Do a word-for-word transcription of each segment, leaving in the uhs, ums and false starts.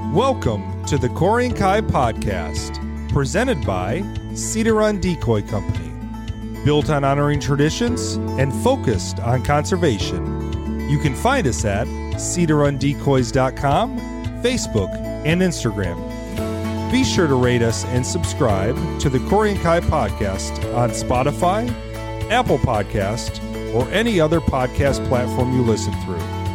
Welcome to the Corey and Kai podcast, presented by Cedar Run Decoy Company. Built on honoring traditions and focused on conservation. You can find us at cedar run decoys dot com, Facebook, and Instagram. Be sure to rate us and subscribe to the Corey and Kai podcast on Spotify, Apple Podcast, or any other podcast platform you listen through.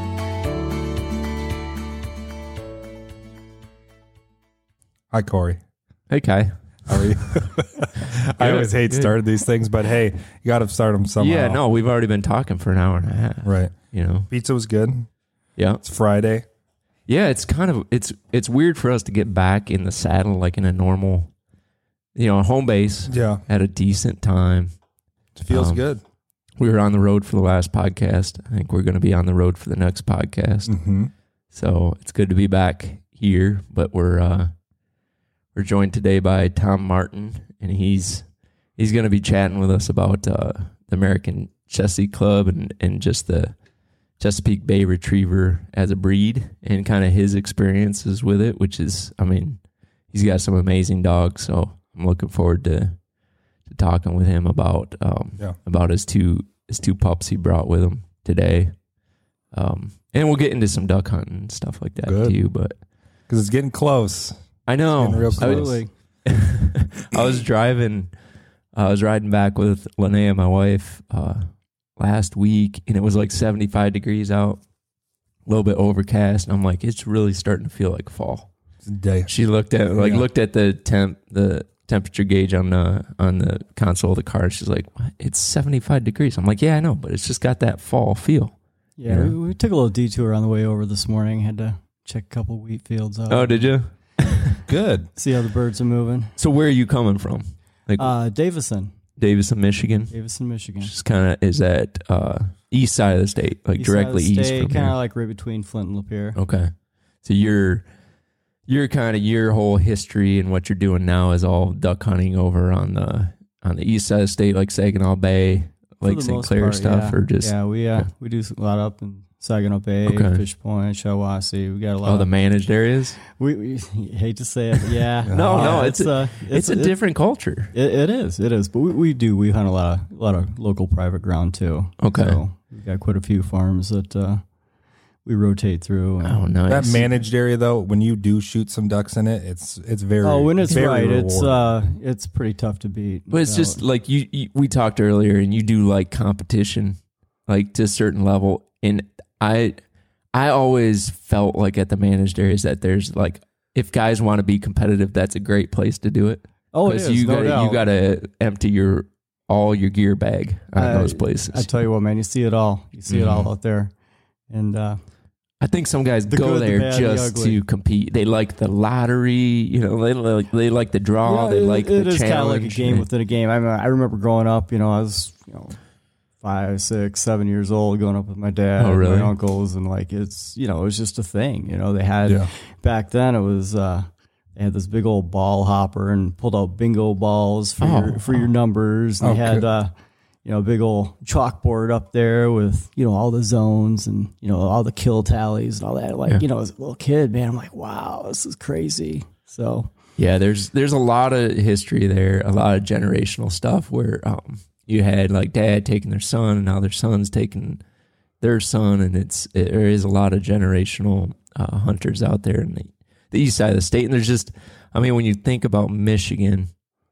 Hi, Corey. Hey, Kai. How are you? I always hate good. starting these things, but hey, you got to start them somehow. Yeah, no, we've already been talking for an hour and a half. Right. You know? Pizza was good. Yeah. It's Friday. Yeah, it's kind of, it's it's weird for us to get back in the saddle like in a normal, you know, home base. Yeah. At a decent time. It feels Um, good. We were on the road for the last podcast. I think we're going to be on the road for the next podcast. Mm-hmm. So it's good to be back here, but we're, uh, we're joined today by Tom Martin, and he's he's going to be chatting with us about uh, the American Chessie Club and, and just the Chesapeake Bay Retriever as a breed and kind of his experiences with it, which is, I mean, he's got some amazing dogs, so I'm looking forward to to talking with him about um, Yeah. about his two his two pups he brought with him today. Um, and we'll get into some duck hunting and stuff like that Good. too, but Because it's getting close. I know. Getting real I was- close. I was driving, I was riding back with Linnea, my wife, uh, last week, and it was like seventy-five degrees out, a little bit overcast, and I'm like, it's really starting to feel like fall. It's a day. She looked at like Yeah. looked at the temp the temperature gauge on the on the console of the car. She's like, what? It's seventy-five degrees. I'm like, yeah, I know, but it's just got that fall feel. Yeah, Yeah. We, we took a little detour on the way over this morning. Had to check a couple wheat fields out. Oh, did you? Good. See how the birds are moving. So where are you coming from? Like Uh, Davison, Davison, Michigan? Davison, Michigan. Just kind of is that uh, east side of the state, like East side of directly the east state, from kind here. of like right between Flint and Lapeer. Okay, so you're you're kind of your whole history and what you're doing now is all duck hunting over on the on the east side of the state, like Saginaw Bay, For Lake the Saint most Clair part, stuff, yeah. or just yeah, we uh, okay. we do a lot up in Saginaw Bay, Okay. Fish Point, Shiawassee. We got a lot. oh the of, managed areas. we, we hate to say it, but yeah. No, Yeah, no, it's a- uh, It's, a it- different culture. It, it is, it is. But we, we do we hunt a lot of a lot of local private ground too. Okay. So we've got quite a few farms that uh, we rotate through. And, Oh, nice. That managed area, though, when you do shoot some ducks in it, it's it's very Oh, when it's very right, it's rewarding. uh, it's pretty tough to beat. But it's So, just like you, you. We talked earlier, and you do like competition, like to a certain level. And I, I always felt like at the managed areas that there's like, if guys want to be competitive, that's a great place to do it. oh, it Because is, you no gotta doubt. you gotta empty your all your gear bag on I- those places. I tell you what, man, you see it all. You see it Mhm. all out there, and uh, I think some guys The go good, the there bad, the just ugly. to compete. They like the lottery, you know. They like they like the draw. yeah, they it- like it the is kind of challenge. like a game within a game. I mean, I remember growing up. You know, I was you know five, six, seven years old, going up with my dad, Oh, and really? my uncles, and like it's you know it was just a thing. You know, they had Yeah. back then. It was uh, they had this big old ball hopper and pulled out bingo balls for Oh, your for your numbers. And Oh, they had good. uh, you know a big old chalkboard up there with you know all the zones and you know all the kill tallies and all that. Like Yeah. you know as a little kid, man, I'm like, wow, this is crazy. So Yeah, there's there's a lot of history there, a lot of generational stuff where um, you had like dad taking their son, and now their son's taking their son, and it's it, there is a lot of generational uh, hunters out there in the, the east side of the state. And there's just, I mean, when you think about Michigan,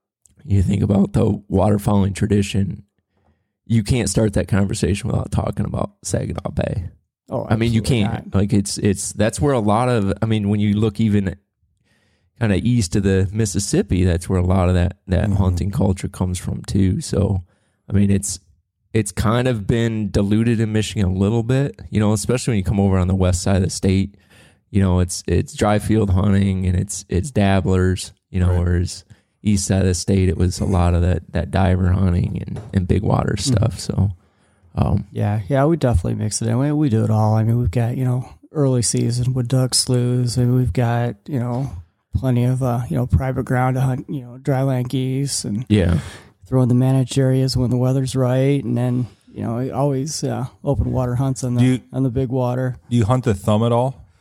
you think about the waterfowling tradition. You can't start that conversation without talking about Saginaw Bay. oh, I mean, you absolutely can't. not. Like it's it's that's where a lot of. I mean, when you look even kind of east of the Mississippi, that's where a lot of that that Mhm. hunting culture comes from too. So, I mean, it's it's kind of been diluted in Michigan a little bit, you know, especially when you come over on the west side of the state. You know, it's it's dry field hunting and it's it's dabblers. You know, Right. whereas east side of the state, it was a lot of that that diver hunting and and big water stuff. So. Um, Yeah, yeah, we definitely mix it in. We, we do it all. I mean, we've got, you know, early season with duck sloughs, and we've got, you know, plenty of, uh, you know, private ground to hunt, you know, dryland geese and yeah. throw in the managed areas when the weather's right. And then, you know, always uh, open water hunts on the, Do you- on the big water. Do you hunt the thumb at all?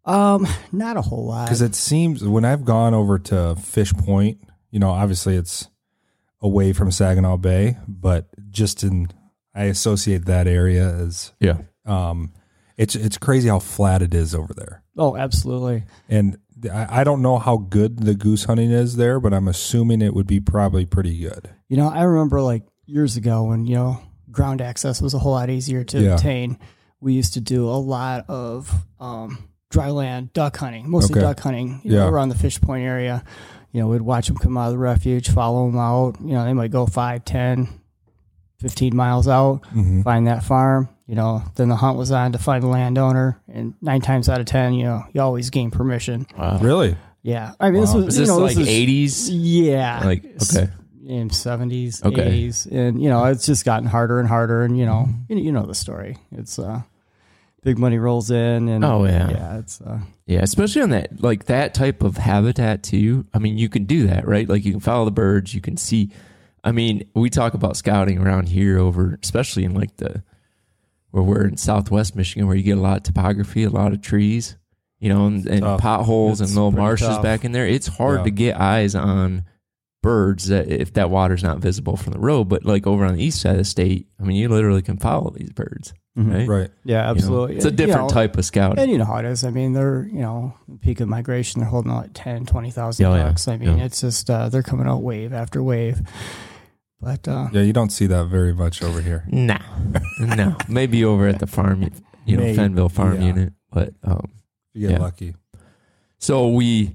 Um, not a whole lot. Because it seems when I've gone over to Fish Point, you know, obviously it's away from Saginaw Bay, but just in, I associate that area as, Yeah. um, it's it's crazy how flat it is over there. Oh, absolutely. And I, I don't know how good the goose hunting is there, but I'm assuming it would be probably pretty good. You know, I remember like years ago when, you know, ground access was a whole lot easier to Yeah. obtain. We used to do a lot of um, dry land duck hunting, mostly Okay. duck hunting you know, Yeah. around the Fish Point area. You know, we'd watch them come out of the refuge, follow them out. You know, they might go five, ten, fifteen miles out, Mhm. find that farm. You know, then the hunt was on to find the landowner. And nine times out of ten, you know, you always gain permission. Wow. Really? Yeah. I mean, this Wow. was, Is you this know, like this is, eighties? yeah. Like, okay. In seventies, Okay. eighties. And, you know, it's just gotten harder and harder. And, you know, Mm-hmm. you, you know the story. It's uh, big money rolls in. And, Oh, yeah. Yeah, it's, uh, Yeah, especially on that, like that type of habitat too. I mean, you can do that, right? Like you can follow the birds, you can see. I mean, we talk about scouting around here over, especially in like the, where we're in Southwest Michigan, where you get a lot of topography, a lot of trees, you know, and, and Tough. potholes It's and little pretty marshes tough. back in there. It's hard Yeah. to get eyes on birds that if that water's not visible from the road. But like over on the east side of the state, I mean, you literally can follow these birds, Mhm. right? Right. yeah, You know, absolutely. it's a You different know, type of scouting. And you know how it is. I mean, they're, you know, peak of migration, they're holding out like ten, twenty thousand Oh, yeah. ducks. I mean, Yeah. it's just, uh, they're coming out wave after wave. But, uh, Yeah, you don't see that very much over here. No, no, maybe over at the farm, you know, Maybe. Fenville Farm Yeah. Unit. But um, You get Yeah. lucky. so we,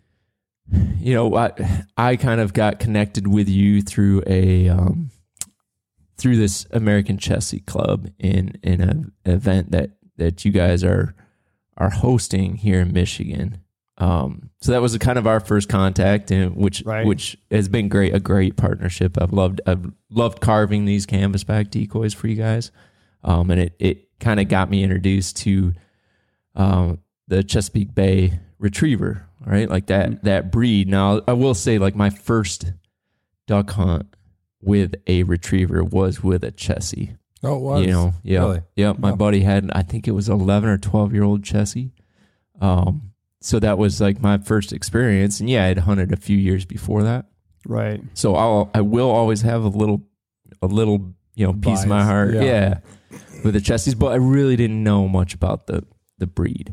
you know, I I kind of got connected with you through a um, through this American Chessie Club in in an event that that you guys are are hosting here in Michigan. Um, so that was a kind of our first contact, and which Right. which has been great, a great partnership. I've loved I've loved carving these canvasback decoys for you guys, um, and it it kind of got me introduced to um, the Chesapeake Bay Retriever, right? Like that that breed. Now I will say, like my first duck hunt with a retriever was with a Chessie. Oh, it was? You know, yeah, Really? yeah. My Oh. buddy had, I think it was eleven or twelve year old Chessie. Um, so that was like my first experience, and yeah, I'd hunted a few years before that. right. So I'll, I will always have a little, a little, you know, piece of my Bias, heart, yeah. yeah. with the Chessies. But I really didn't know much about the the breed.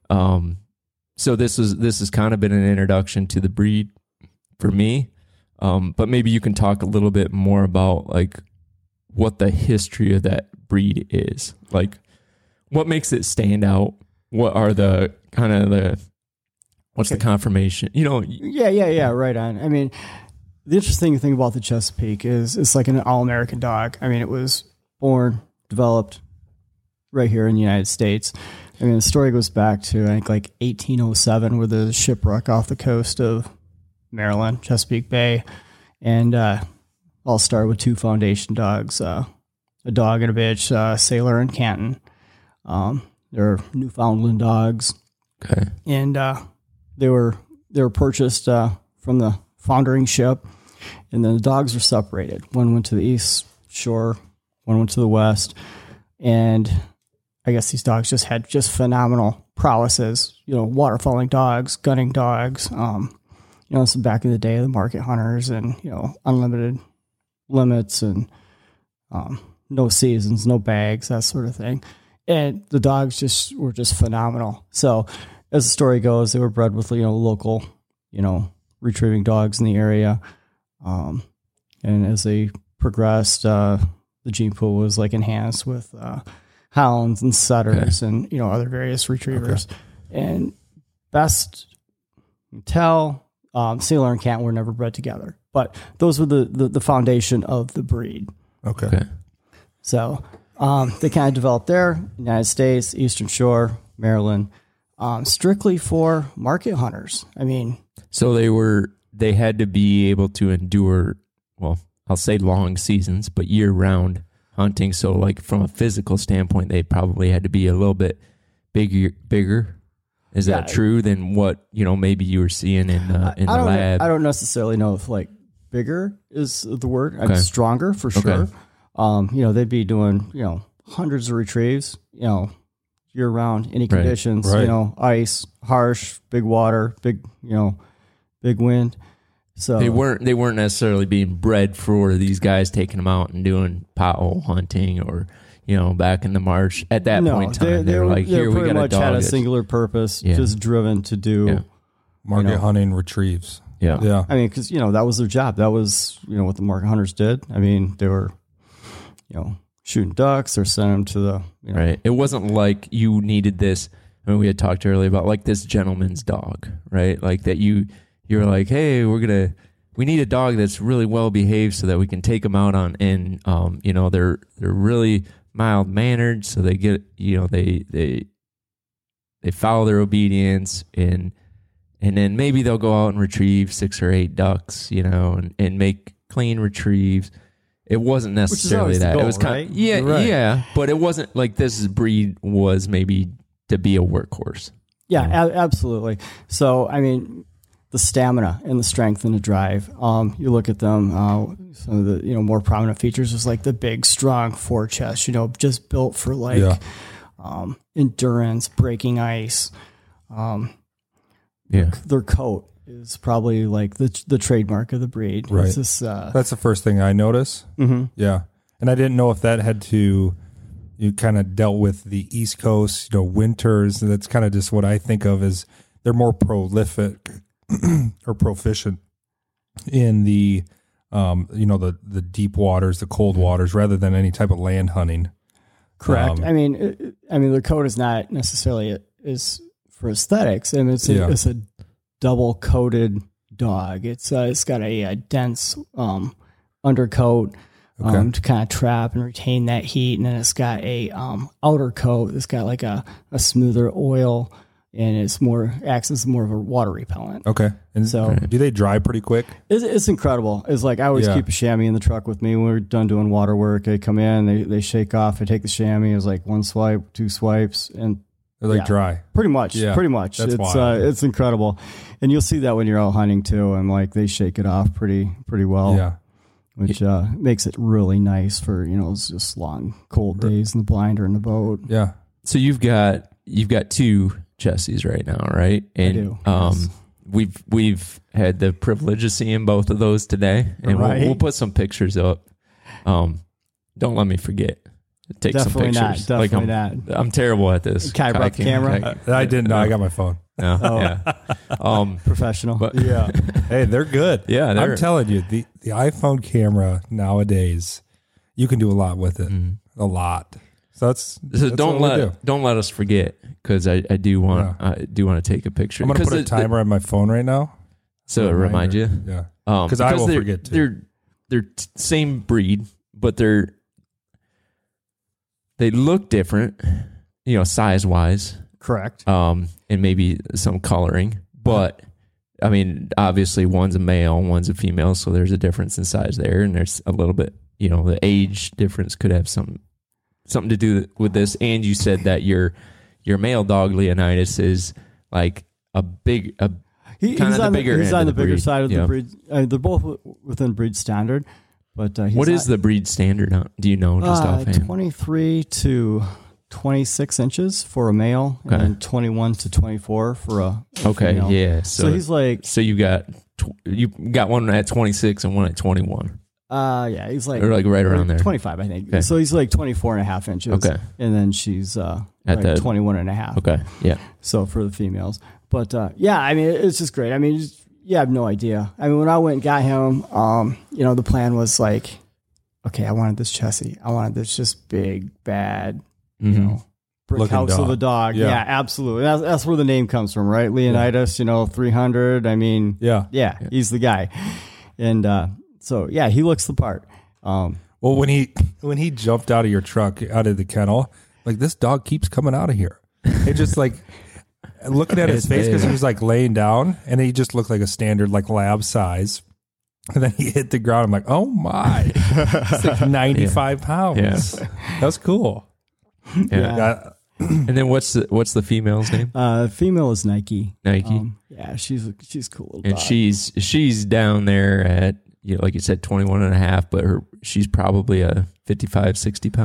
Um, so this is this has kind of been an introduction to the breed for me. Um, but maybe you can talk a little bit more about like what the history of that breed is, like what makes it stand out. What are the kind of the what's Okay. the confirmation? You know, Yeah, yeah, yeah, right on. I mean, the interesting thing about the Chesapeake is it's like an all-American dog. I mean, it was born, developed right here in the United States. I mean, the story goes back to, I think, like eighteen oh seven, where there's a shipwreck off the coast of Maryland, Chesapeake Bay. And uh, all started with two foundation dogs, uh, a dog and a bitch, uh, Sailor and Canton. Um, they're Newfoundland dogs. okay, And uh, they were they were purchased uh, from the foundering ship, and then the dogs were separated. One went to the east shore, one went to the west, and I guess these dogs just had just phenomenal prowesses. You know, waterfalling dogs, gunning dogs. Um, you know, this is back in the day of the market hunters, and you know, unlimited limits and um, no seasons, no bags, that sort of thing. And the dogs just were just phenomenal. So, as the story goes, they were bred with, you know, local, you know, retrieving dogs in the area. Um, and as they progressed, uh, the gene pool was like enhanced with uh, hounds and setters and, you know, other various retrievers. And best tell, um, Sailor and Canton were never bred together. But those were the, the, the foundation of the breed. Okay. okay, So um, they kind of developed there, United States, Eastern Shore, Maryland, um, strictly for market hunters. I mean, so they were they had to be able to endure, well, I'll say long seasons, but year round hunting. So like from a physical standpoint, they probably had to be a little bit bigger. Bigger, is that Yeah. true than what you know maybe you were seeing in uh, in I the don't, lab? I don't necessarily know if like bigger is the word. I'm Okay. stronger for sure. Okay. Um, you know, they'd be doing, you know, hundreds of retrieves, you know, year round, any Right. conditions, Right. you know, ice, harsh, big water, big, you know, big wind. So They weren't they weren't necessarily being bred for these guys taking them out and doing pothole hunting or, you know, back in the marsh. At that no, point in time, they, they, they were like, they here, we pretty got a much dog. had a that's- singular purpose, Yeah. just driven to do. Yeah. Market You know. hunting retrieves. Yeah. Yeah. I mean, because you know that was their job. That was you know what the market hunters did. I mean, they were, you know, shooting ducks or sending them to the you know, Right. It wasn't like you needed this. I mean, we had talked earlier about like this gentleman's dog, right? Like that you, you're like, hey, we're going to, we need a dog that's really well behaved so that we can take them out on, and, um, you know, they're, they're really mild mannered. So they get, you know, they, they, they follow their obedience, and, and then maybe they'll go out and retrieve six or eight ducks, you know, and, and make clean retrieves. It wasn't necessarily always the that. goal, It was kind right? of, yeah, Right. yeah, but it wasn't like this breed was maybe to be a workhorse. Yeah, a- absolutely. So, I mean, the stamina and the strength and the drive. Um, you look at them. Uh, some of the you know more prominent features is like the big, strong forechest. You know, just built for like Yeah. um, endurance, breaking ice. Um, Yeah. their coat is probably like the the trademark of the breed. Right. It's this, uh, That's the first thing I notice. mm-hmm. Yeah. And I didn't know if that had to, you kind of dealt with the East Coast, you know, winters. That's kind of just what I think of as they're more prolific or proficient in the, um, you know, the, the deep waters, the cold waters, rather than any type of land hunting. Correct. Um, I mean, it, it- I mean, the coat is not necessarily a, is for aesthetics, and it's a, Yeah. it's a double coated dog. It's uh, it's got a, a dense um, undercoat um, Okay. to kind of trap and retain that heat, and then it's got a um, outer coat. It's got like a, a smoother oil, and it's more acts as more of a water repellent. Okay. And So- do they dry pretty quick? It's, it's incredible. It's like I always Yeah. keep a chamois in the truck with me when we're done doing water work. They come in, they they shake off. I take the chamois. It's like one swipe, two swipes, and They're like Yeah. dry. pretty much, Yeah, pretty much. that's it's wild. uh, it's incredible, and you'll see that when you're out hunting too. And like they shake it off pretty pretty well, Yeah. which uh, makes it really nice for you know it's just long cold days in the blind or in the boat. Yeah. So you've got you've got two Chessies right now, right? And do, um yes. we've we've had the privilege of seeing both of those today. And Right. we'll, we'll put some pictures up. Um don't let me forget. Take Definitely some not. pictures. Definitely like I'm, not. I'm terrible at this. Can I brought the camera? Kayaking. I didn't know. I got my phone. No, Oh. yeah. Um Professional. but Yeah. Hey, they're good. Yeah, they're- I'm telling you, the, the iPhone camera nowadays, you can do a lot with it. A lot. So that's, so that's don't what we let do. don't let us forget, because I, I do want Yeah. I do want to take a picture. I'm going to 'Cause put a the- the- timer on my phone right now. so it remind you. Yeah. Um, 'Cause I because will they're, forget to. They're they're t- same breed, but they're they look different, you know, size wise, Correct. um, and maybe some coloring. But I mean, obviously, one's a male, one's a female, so there's a difference in size there, and there's a little bit, you know, the age difference could have some something to do with this. And you said that your your male dog Leonidas is like a big a He, Kinda he's the on the, bigger he's end on of the the bigger breed. side of Yeah. the breed. Uh, they're both w- within breed standard, but uh, he's what is not- the breed standard? on- Do you know just uh, offhand? twenty-three to twenty-six inches for a male, Okay. and then twenty-one to twenty-four for a, a Okay, female. yeah. So, So, he's like, so you got tw- you got one at twenty-six and one at twenty-one, uh, yeah, he's like, or like right around or there. twenty-five, I think. Okay. So he's like twenty-four and a half inches. Okay. And then she's uh, At like the- twenty-one and a half. Okay, yeah, So for the females. But uh, yeah, I mean, it's just great. I mean, just, you have no idea. I mean, when I went and got him, um, you know, the plan was like, okay, I wanted this Chessie. I wanted this just big, bad, you Mhm. know, brick Looking house of dog. a dog. Yeah. Yeah, absolutely. That's, that's where the name comes from, right? Leonidas, you know, three hundred. I mean, Yeah. yeah, he's the guy. And uh, so, yeah, he looks the part. Um, Well, when he when he jumped out of your truck, out of the kennel, like this dog keeps coming out of here. It just like looking at his face because he was like laying down, and he just looked like a standard like lab size. And then he hit the ground. I'm like, oh my, it's like ninety-five pounds. Yeah. That's cool. yeah. Yeah. Uh, And then what's the what's the female's name? uh, female is Nike. Nike, Um, yeah, she's a, she's a cool little and dog. she's she's down there at, you know, like you said, twenty-one and a half, but her she's probably a fifty-five, sixty pound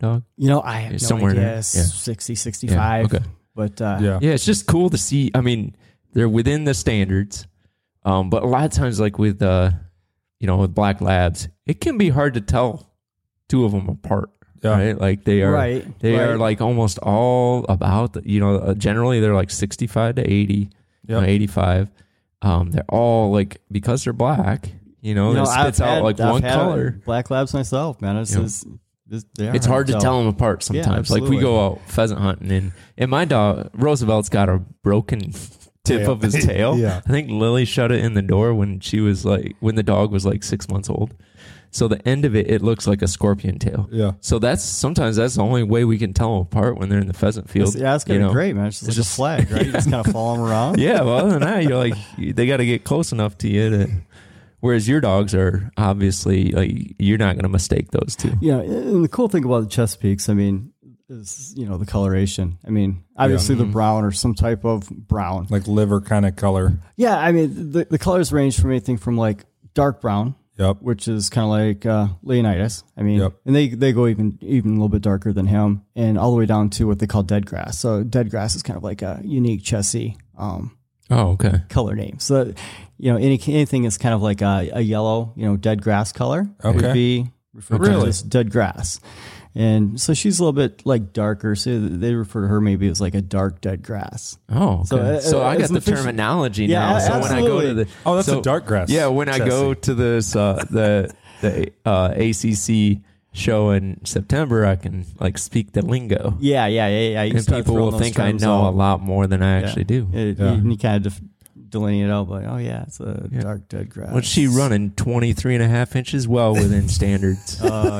dog? You know, I have no Somewhere idea. there. Yeah. sixty, sixty-five. Yeah, okay. But uh, Yeah. Yeah, it's just cool to see. I mean, they're within the standards, um, but a lot of times, like with uh, you know, with black labs, it can be hard to tell two of them apart. Yeah. Right, like they are, Right, they right. are like almost all about. The, you know, uh, generally they're like sixty-five to eighty, you know, Yep. eighty-five. Um, they're all like because they're black. You know, you know, it spits I've out had- like I've one had color. Black labs myself, man. It's You know, just, it's, they are It's hard to tell them apart sometimes. Like we absolutely. go out pheasant hunting, and and my dog Roosevelt's got a broken tip Tail. of his tail. Yeah. I think Lily shut it in the door when she was like when the dog was like six months old. So the end of it, it looks like a scorpion tail. Yeah. So that's sometimes that's the only way we can tell them apart when they're in the pheasant field. It's, yeah, it's gonna you be know? great, man. It's just It's like just- a flag, right? You just kind of follow them around. Yeah, well, other than that, you're like they got to get close enough to you to. Whereas your dogs are obviously like you're not going to mistake those two. Yeah, and the cool thing about the Chesapeakes, I mean, is you know the coloration. I mean, obviously the brown or some type of brown. Like liver kind of color. Yeah, I mean the the colors range from anything from like dark brown, Yep. which is kind of like uh, Leonidas. I mean, Yep. and they they go even even a little bit darker than him, and all the way down to what they call dead grass. So dead grass is kind of like a unique Chessie um, Oh, okay. color name. So you know any anything is kind of like a, a yellow, you know, dead grass color Okay. would be referred Really? to as dead grass. And so she's a little bit like darker. So they refer to her maybe as like a dark dead grass. Oh, okay. So, So, uh, I as got an the official- terminology Yeah, now. So when I go to absolutely. the Oh, that's so- a dark grass. Yeah, when I go Chessie. to this uh, the the uh, A C C show in September, I can like speak the lingo, Yeah, yeah, yeah, yeah. You and start people throwing will those think I terms know out. a lot more than I actually do. It, Yeah. You, you kind of def- delineate it out, like, oh yeah, it's a dark dead grass. What's she running? twenty-three and a half inches, well within standards. Oh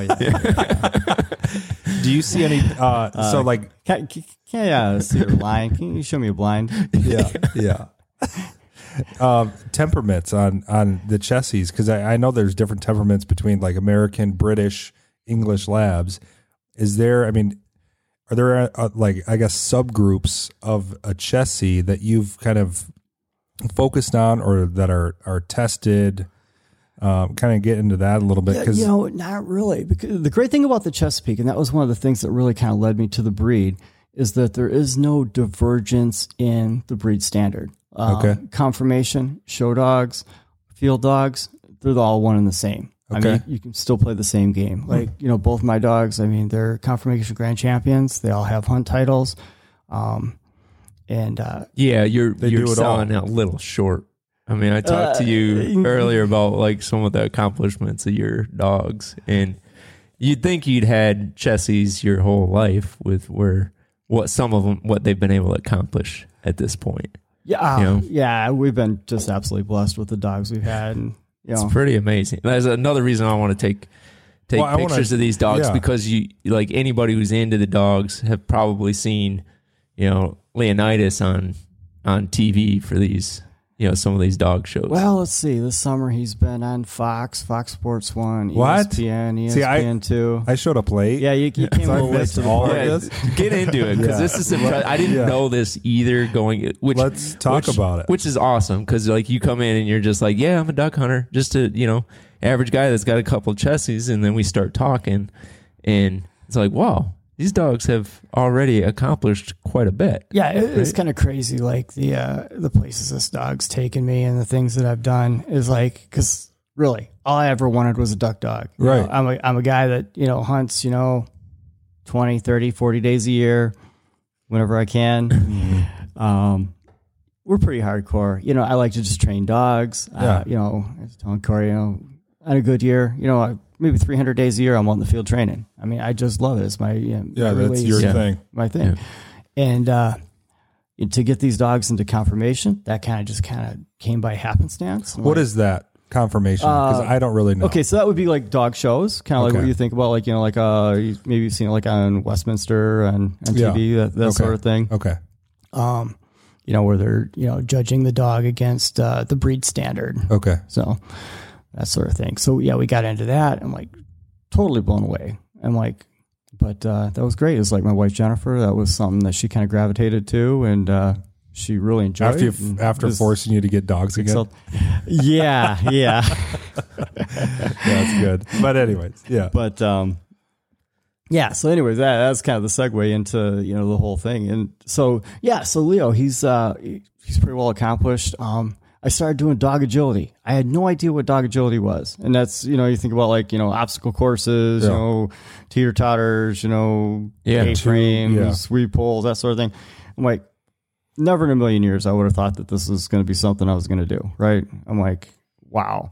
yeah. Do you see any? Uh, so like, Can, can, can I uh, see your line? Can you show me a blind? yeah, yeah. Um, temperaments on on the Chessies, because I, I know there's different temperaments between like American, British, English labs. Is there? I mean, are there uh, like I guess subgroups of a Chessie that you've kind of focused on or that are are tested? Um, kind of get into that a little bit Yeah, because you know, not really. Because the great thing about the Chesapeake, and that was one of the things that really kind of led me to the breed, is that there is no divergence in the breed standard. Um, Okay. Conformation, show dogs, field dogs, they're all one and the same. I Okay. mean, you can still play the same game. Like, you know, both my dogs, I mean, they're conformation grand champions. They all have hunt titles. Um, and, uh, Yeah, you're They you're do it selling a little short. I mean, I talked to you Uh, earlier about like some of the accomplishments of your dogs, and you'd think you'd had Chessies your whole life with where what some of them what they've been able to accomplish at this point. yeah, You know? yeah, we've been just absolutely blessed with the dogs we've had. And, you know, It's pretty amazing. That's another reason I want to take take Well, I wanna- pictures of these dogs yeah. because you like anybody who's into the dogs have probably seen, you know, Leonidas on on T V for these, you know, some of these dog shows. well, let's see. This summer he's been on Fox, Fox Sports One, E What? S P N, See, I- E S P N Two. I showed up late. Yeah, you, you came So a I little late missed to the all of party. Yeah, this? get into it because Yeah. this is impressive. I didn't Yeah. know this either. Going, which Let's talk which- about it. which is awesome because like you come in and you're just like, yeah, I'm a duck hunter, just a you know average guy that's got a couple of Chessies, and then we start talking, and it's like, wow, these dogs have already accomplished quite a bit. Yeah, it, it's Right? kind of crazy. Like the uh, the places this dog's taken me and the things that I've done is like, because really, all I ever wanted was a duck dog. You Right. know, I'm a I'm a guy that you know hunts, you know, twenty, thirty, forty days a year, whenever I can. um, we're pretty hardcore. You know, I like to just train dogs. Yeah. Uh, you know, I was telling Corey, you know, on a good year, you know, I, maybe three hundred days a year, I'm on the field training. I mean, I just love it. It's my, you know, Yeah, my that's release, your Yeah. thing. my thing. And uh, to get these dogs into conformation, that kind of just kind of came by happenstance. What is that confirmation? Because Uh, I don't really know. Okay, so that would be like dog shows, kind of like Okay. what you think about, like, you know, like uh, you- maybe you've seen it like on Westminster and on T V, Yeah. that, that Okay. sort of thing. Okay. Um, you know, where they're, you know, judging the dog against uh, the breed standard. Okay. So that sort of thing. So yeah, we got into that. I'm like totally blown away. I'm like, but uh, that was great. It's like my wife Jennifer. That was something that she kind of gravitated to, and uh, she really enjoyed. After you, it and after was forcing you to get dogs again. excelled. Yeah, yeah. Yeah, that's good. But anyways, yeah. But um, yeah. So anyways, that that's kind of the segue into, you know, the whole thing. And so, yeah, so Leo, he's, uh, he's pretty well accomplished. Um, I started doing dog agility. I had no idea what dog agility was. And that's, you know, you think about like, you know, obstacle courses, yeah. you know, teeter totters, you know, yeah, A-frames, yeah. sweep poles, that sort of thing. I'm like, never in a million years I would have thought that this was going to be something I was going to do. Right. I'm like, wow.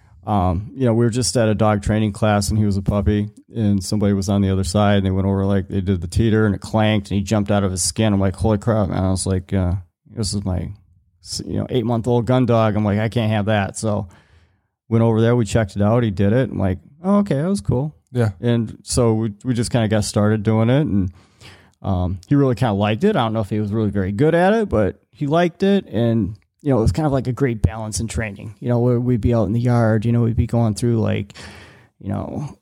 Um, you know, we were just at a dog training class and he was a puppy and somebody was on the other side and they went over, like they did the teeter and it clanked and he jumped out of his skin. I'm like, holy crap, man. I was like, uh, this is my, you know, eight month old gun dog. I'm like, I can't have that. So went over there, we checked it out. He did it. I'm like, oh, okay, that was cool. Yeah. And so we, we just kind of got started doing it and, um, he really kind of liked it. I don't know if he was really very good at it, but he liked it. And, you know, it was kind of like a great balance in training. You know, where we'd be out in the yard, you know, we'd be going through like, you know,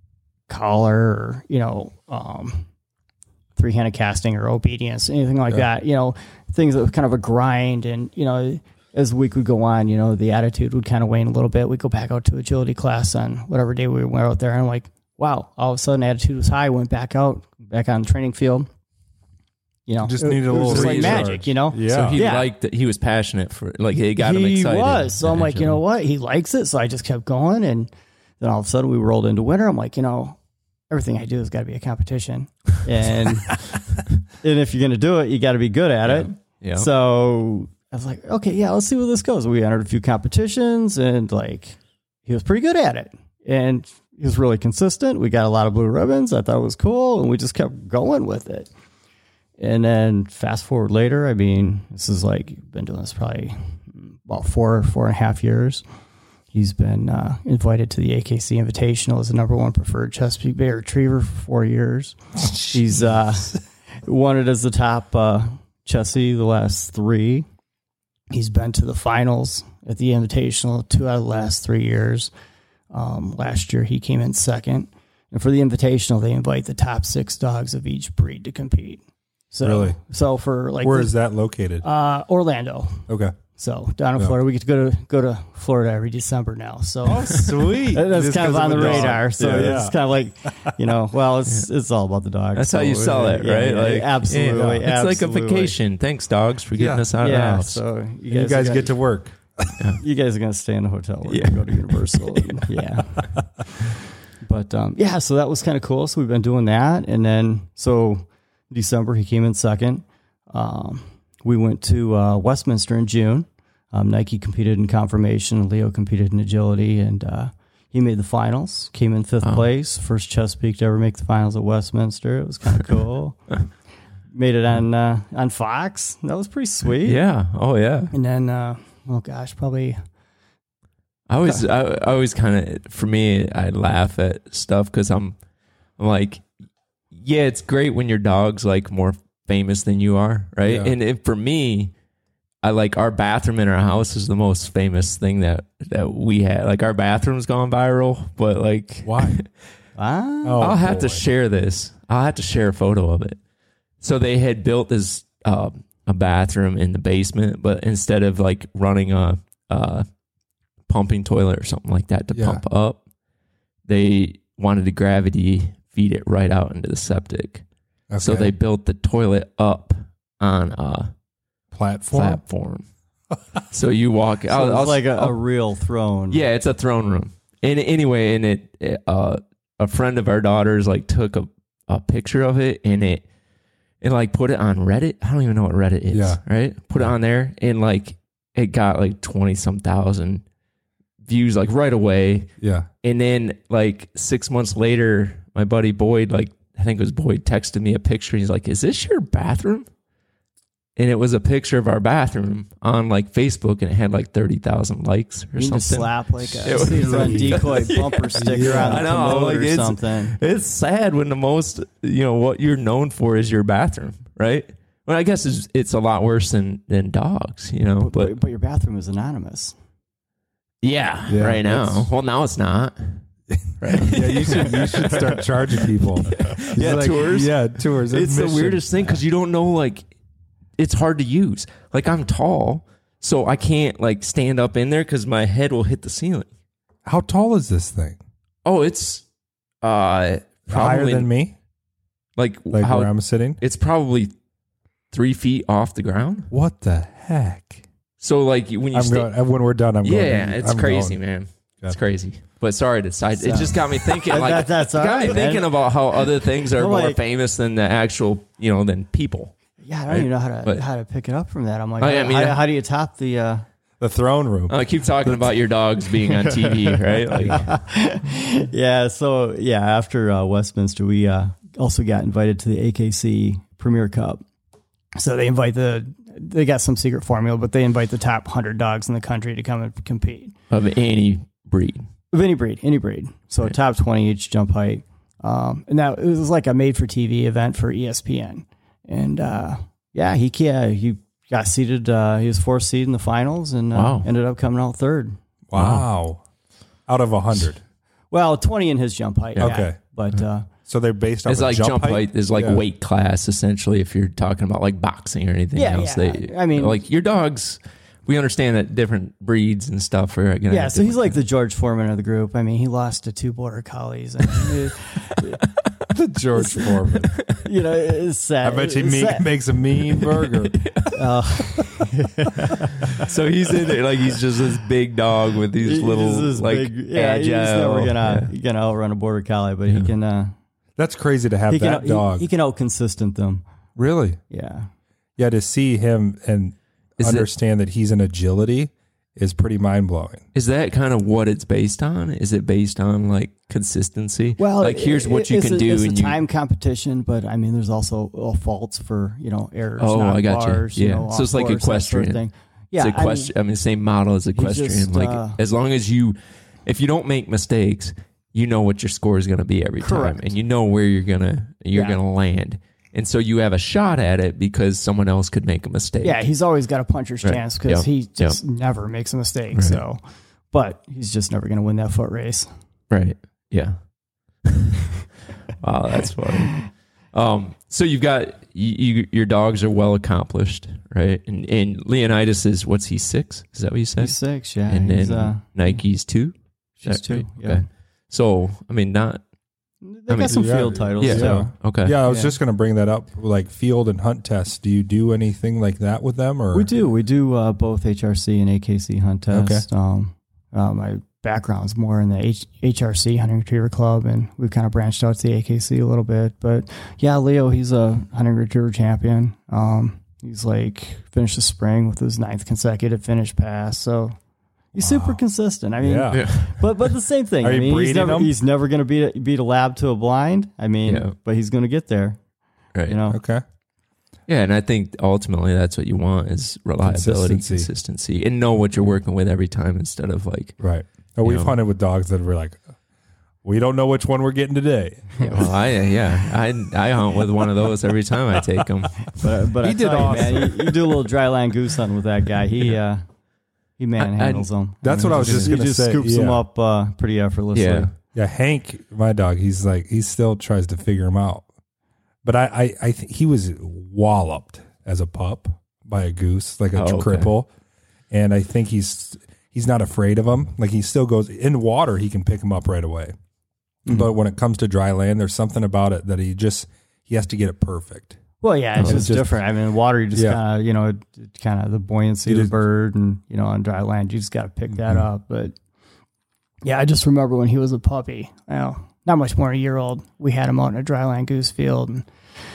collar or, you know, um, three-handed casting or obedience, anything like yeah. that, you know, things that were kind of a grind. And, you know, as the week would go on, you know, the attitude would kind of wane a little bit. We'd go back out to agility class on whatever day we went out there. And I'm like, wow, all of a sudden attitude was high, went back out, back on the training field. You know, just needed a little just like recharge. magic, you know? Yeah. So he yeah. liked it. He was passionate for it. Like, it got him he excited. He was. So I'm like, you know what? He likes it. So I just kept going. And then all of a sudden we rolled into winter. I'm like, you know, everything I do has got to be a competition. And and if you're going to do it, you got to be good at yeah. it. Yeah. So I was like, okay, yeah, let's see where this goes. We entered a few competitions and like, he was pretty good at it. And he was really consistent. We got a lot of blue ribbons. I thought it was cool. And we just kept going with it. And then fast forward later, I mean, this is like, been doing this probably about four, four and a half years. He's been uh, invited to the A K C Invitational as the number one preferred Chesapeake Bay Retriever for four years. He's uh, won it as the top uh, Chessie the last three. He's been to the finals at the Invitational two out of the last three years. Um, last year, he came in second. And for the Invitational, they invite the top six dogs of each breed to compete. So, really? So for like, where the, is that located? Uh, Orlando. Okay. So down in yeah. Florida, we get to go to go to Florida every December now. So oh, sweet. That's Just kind of on the radar. So yeah, it's yeah. kind of like, you know, well, it's it's all about the dogs. That's so, how you sell it, yeah, right? yeah, like, absolutely. yeah. It's absolutely. like a vacation. Thanks, dogs, for getting yeah. us out of the Yeah. house. So you You guys, guys are get to gonna, work. you guys are going to stay in the hotel. We're Yeah. going to go to Universal. And, yeah. But um, yeah, so that was kind of cool. So we've been doing that, and then so December he came in second. Um, we went to uh, Westminster in June. Um, Nike competed in conformation. Leo competed in agility, and uh, he made the finals. Came in fifth oh. place. First Chesapeake to ever make the finals at Westminster. It was kind of cool. Made it on uh, on Fox. That was pretty sweet. Yeah. Oh yeah. And then, uh, oh gosh, probably. I always, I, I always kind of, for me, I laugh at stuff because I'm, I'm like, yeah, it's great when your dog's like more famous than you are, right? Yeah. And it, for me, I like our bathroom in our house is the most famous thing that that we had. Like our bathroom's gone viral, but like, why? Wow. Oh, I'll have boy. to share this. I'll have to share a photo of it. So they had built this uh, a bathroom in the basement, but instead of like running a, a pumping toilet or something like that to Yeah. pump up, they wanted to gravity feed it right out into the septic. Okay. So they built the toilet up on a platform. platform. So you walk So out. it's like a, a real throne. Yeah, it's a throne room. And anyway, and it, it uh, a friend of our daughter's like took a, a picture of it and it and like put it on Reddit. I don't even know what Reddit is. Yeah. Right? Put it on there and like it got like twenty some thousand views like right away. Yeah. And then like six months later, my buddy Boyd, like I think it was Boyd, texted me a picture. He's like, "Is this your bathroom?" And it was a picture of our bathroom on like Facebook, and it had like thirty thousand likes or You something. just slap like a It was- Cedar Run decoy bumper sticker Yeah. on the I know, commode like, or it's- something. It's sad when the most, you know, what you're known for is your bathroom, right? Well, I guess it's, it's a lot worse than, than dogs, you know, But, but, but, but your bathroom is anonymous. yeah, Yeah, right now. that's- Well, now it's not. Right? Yeah, you should you should start charging people. It's Yeah, tours. Yeah, tours. It's the admission. weirdest thing because you don't know, like, it's hard to use. Like, I'm tall, so I can't, like, stand up in there because my head will hit the ceiling. How tall is this thing? Oh, it's uh, Higher probably than me? Like, Like how where I'm sitting? it's probably three feet off the ground. What the heck? So like when you I'm stay, going, when we're done, I'm going. yeah, it's I'm crazy, going. man. Yeah. It's crazy. But sorry to side. It just got me thinking. Like That- that's it got all me right, thinking man. about how other things are I'm more like- famous than the actual, you know, than people. Yeah, I don't even know how to But- how to pick it up from that. I'm like, Oh, yeah, I how, mean, how, uh, how do you top the? Uh, The throne room. I keep talking about your dogs being on T V, right? Like, yeah, so yeah, after uh, Westminster, we uh, also got invited to the A K C Premier Cup. So they invite the they got some secret formula, but they invite the top one hundred dogs in the country to come and compete. of any breed. Of any breed, any breed. So Right. top twenty each jump height. Um, and that it was like a made for T V event for E S P N. And uh, yeah, he yeah, he got seated. Uh, he was fourth seed in the finals, and uh, Wow. ended up coming out third. Wow. Out of a hundred. Well, twenty in his jump height. yeah. Okay. But uh, So they're based on It's like jump, height. There's like Yeah. weight class essentially. If you're talking about like boxing or anything Yeah, else, yeah. they. I mean- like your dogs. We understand that different breeds and stuff are gonna. yeah, have so he's different- like the George Foreman of the group. I mean, he lost to two border collies. And, The George Foreman. you know, it's sad. I bet you It's me- sad. makes a mean burger. Uh, So he's in it like he's just this big dog with these he's little this like big- yeah, agile. he's never gonna yeah. gonna outrun a border collie, but he can. Uh, That's crazy to have he can that he- dog. He, can out consistent them. Really? Yeah. Yeah, to see him and Is it- understand that he's an agility is pretty mind blowing. Is that kind of what it's based on? Is it based on like consistency? Well, like here's what it- you it's can a, do, It's a and you. time competition, but I mean, there's also uh, faults for you know errors. Oh, not I got you. bars, Yeah. know, So it's off like course, that sort of equestrian. thing. Yeah, it's I mean, equestrian. I mean, same model as equestrian. just, like uh, as long as you, if you don't make mistakes, you know what your score is going to be every time, Correct. and you know where you're gonna you're Yeah. gonna land, and so you have a shot at it because someone else could make a mistake. Yeah, he's always got a puncher's Right. chance because Yep. he just never makes a mistake. Right. So, but he's just never going to win that foot race. Right. Yeah. Wow, that's funny. Um, so you've got you, you, your dogs are well accomplished, right? And and Leonidas is what's he six? Is that what you said? He's six, yeah. and he's, then uh, Nike's two. she's Is that two. right? Yeah. Okay. So I mean, not They I mean, got some yeah, field titles. yeah. too. Yeah. okay. Yeah, I was Yeah. just going to bring that up. Like field and hunt tests. Do you do anything like that with them, or We do. We do uh, both H R C and A K C hunt test. Um, uh, my background's more in the H- HRC Hunting Retriever Club, and we've kind of branched out to the A K C a little bit. But yeah, Leo, he's a hunting retriever champion. Um, he's like finished the spring with his ninth consecutive finish pass. So he's super consistent. I mean, Yeah. Yeah. but but the same thing. Are I you mean, he's breeding never them? he's never going to beat a, beat a lab to a blind. I mean, Yeah. but he's going to get there. Right. You know. Okay. Yeah, and I think ultimately that's what you want is reliability, Consistency. consistency, and know what you're working with every time instead of like, Right. Oh, we've know. hunted with dogs that were like, we don't know which one we're getting today. yeah, well, I yeah, I I hunt with one of those every time I take them. But but He I did tell you, awesome. man, you, you do a little dry land goose hunting with that guy. He uh, he manhandles them. That's what I was just he gonna just say, scoops them yeah. up uh, pretty effortlessly. Yeah. Yeah, Hank, my dog, he's like, he still tries to figure him out. But I, I, I think he was walloped as a pup by a goose, like a Oh, okay. cripple. And I think he's he's not afraid of them. Like he still goes in water, he can pick him up right away. Mm-hmm. But when it comes to dry land, there's something about it that he just he has to get it perfect. Well, yeah, it's Oh, just, just- different. I mean, water, you just Yeah. kind of, you know, kind of the buoyancy You of the just- bird, and you know, on dry land, you just got to pick that Mhm. up. But yeah, I just remember when he was a puppy. Well, not much more than a year old. We had him out in a dry land goose field, and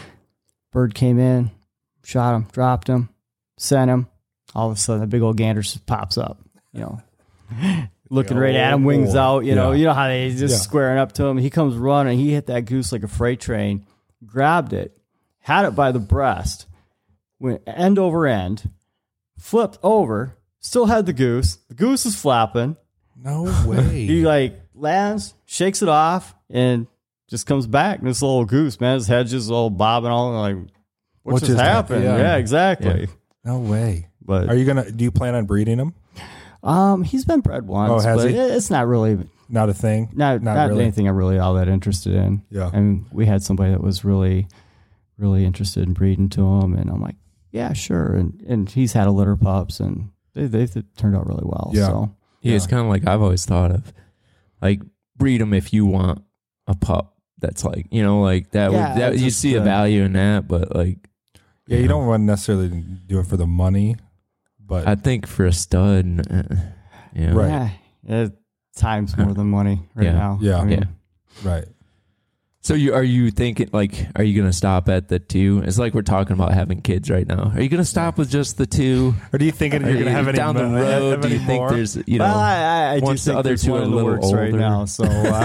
bird came in, shot him, dropped him, sent him. All of a sudden, the big old gander just pops up. You know, looking right at him, wings Oh, out. You know, yeah. you know how they just Yeah. squaring up to him. He comes running. He hit that goose like a freight train, grabbed it, had it by the breast, went end over end, flipped over, still had the goose. The goose is flapping. No way. He like lands, shakes it off, and just comes back. And this little goose, man, his head's just all bobbing, all like, what, What just just happened? happened? Yeah, Yeah. exactly. no way. But Are you gonna do you plan on breeding him? um, he's been bred once, Oh, has but he? it- it's not really Not a thing? not Not not, really. anything I'm really all that interested in. Yeah. I mean, we had somebody that was really, really interested in breeding to him, and I'm like, yeah, sure. And and he's had a litter of pups, and they they've turned out really well. Yeah. So Yeah, it's Yeah. kind of like I've always thought of, like breed them if you want a pup that's like, you know, like that Yeah, would that you just, see a uh, value in that, but like Yeah, you don't want to necessarily do it for the money, but I think for a stud, uh, yeah, Right. Yeah, it, time's more than money right Yeah. now. Yeah. I mean, Yeah. right. So you are you thinking like, are you gonna stop at the two? It's like we're talking about having kids right now. Are you gonna stop with just the two? Or do you think you're Are going to you- have any down the have road? Do you any think more? there's you know? well, I, I, I do once the think other there's two one are in a the little works right older. now. So,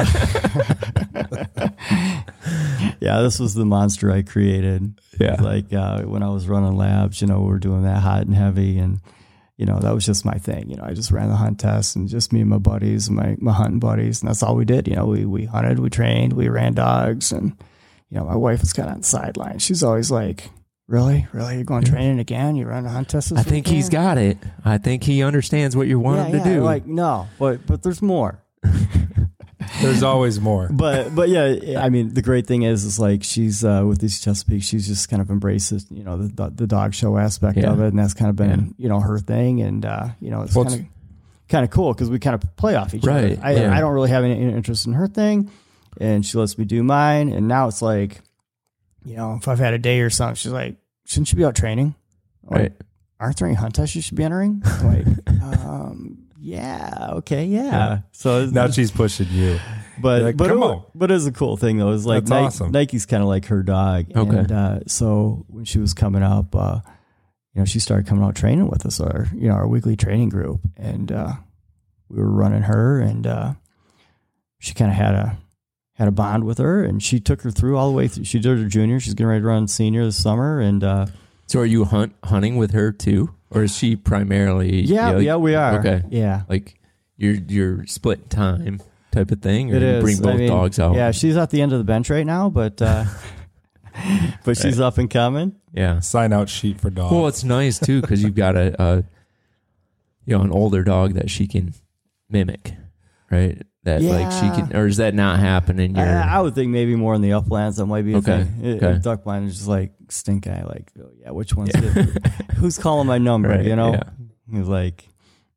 uh, yeah, this was the monster I created. Yeah. Like uh, when I was running labs, you know, we we're doing that hot and heavy, and you know that was just my thing. You know, I just ran the hunt tests, and just me and my buddies, and my my hunting buddies, and that's all we did. You know, we we hunted, we trained, we ran dogs, and you know, my wife was kind of on the sideline. She's always like, "Really, really, you're going training again? You run the hunt tests?" this I think he's weekend?" got it. I think he understands what you're wanting yeah, to yeah, do. Like no, but but there's more. There's always more. but but yeah, I mean, the great thing is, is like she's uh, with these Chesapeake, she's just kind of embraces, you know, the the dog show aspect Yeah. of it, and that's kind of been, Yeah. you know, her thing, and uh, you know, it's Well, kind of kind of cool because we kind of play off each Right, other. I, yeah. I don't really have any interest in her thing, and she lets me do mine, and now it's like, you know, if I've had a day or something, she's like, "Shouldn't you be out training?" I'm right. like, aren't there any hunt tests you should be entering? I'm like, um, yeah, okay, yeah. Yeah. So it's, Now she's pushing you. but You're like, but "Come it, on." but it's a cool thing though. It's like That's Nike, awesome. Nike's kind of like her dog. Okay. And uh, so when she was coming up, uh, you know, she started coming out training with us, our you know our weekly training group, and uh, we were running her, and uh, she kind of had a had a bond with her, and she took her through all the way through. She did her junior. She's getting ready to run senior this summer, and uh, So are you hunt hunting with her too, or is she primarily? yeah, you know, yeah, we are. Okay. Yeah. Like you're you're split time type of thing, or It you is. bring both I mean, dogs out? Yeah, she's at the end of the bench right now, but uh, but she's up and coming. Yeah. Sign out sheet for dogs. Well, it's nice too because you've got a, a you know an older dog that she can mimic, right? That like she Yeah. can, or does that not happen in your? I, I would think maybe more in the uplands that might be a Okay, thing. It- okay. Duck blind is just like stink eye, like oh, yeah, which one's good? Who's calling my number? Right, You know, yeah. he's like,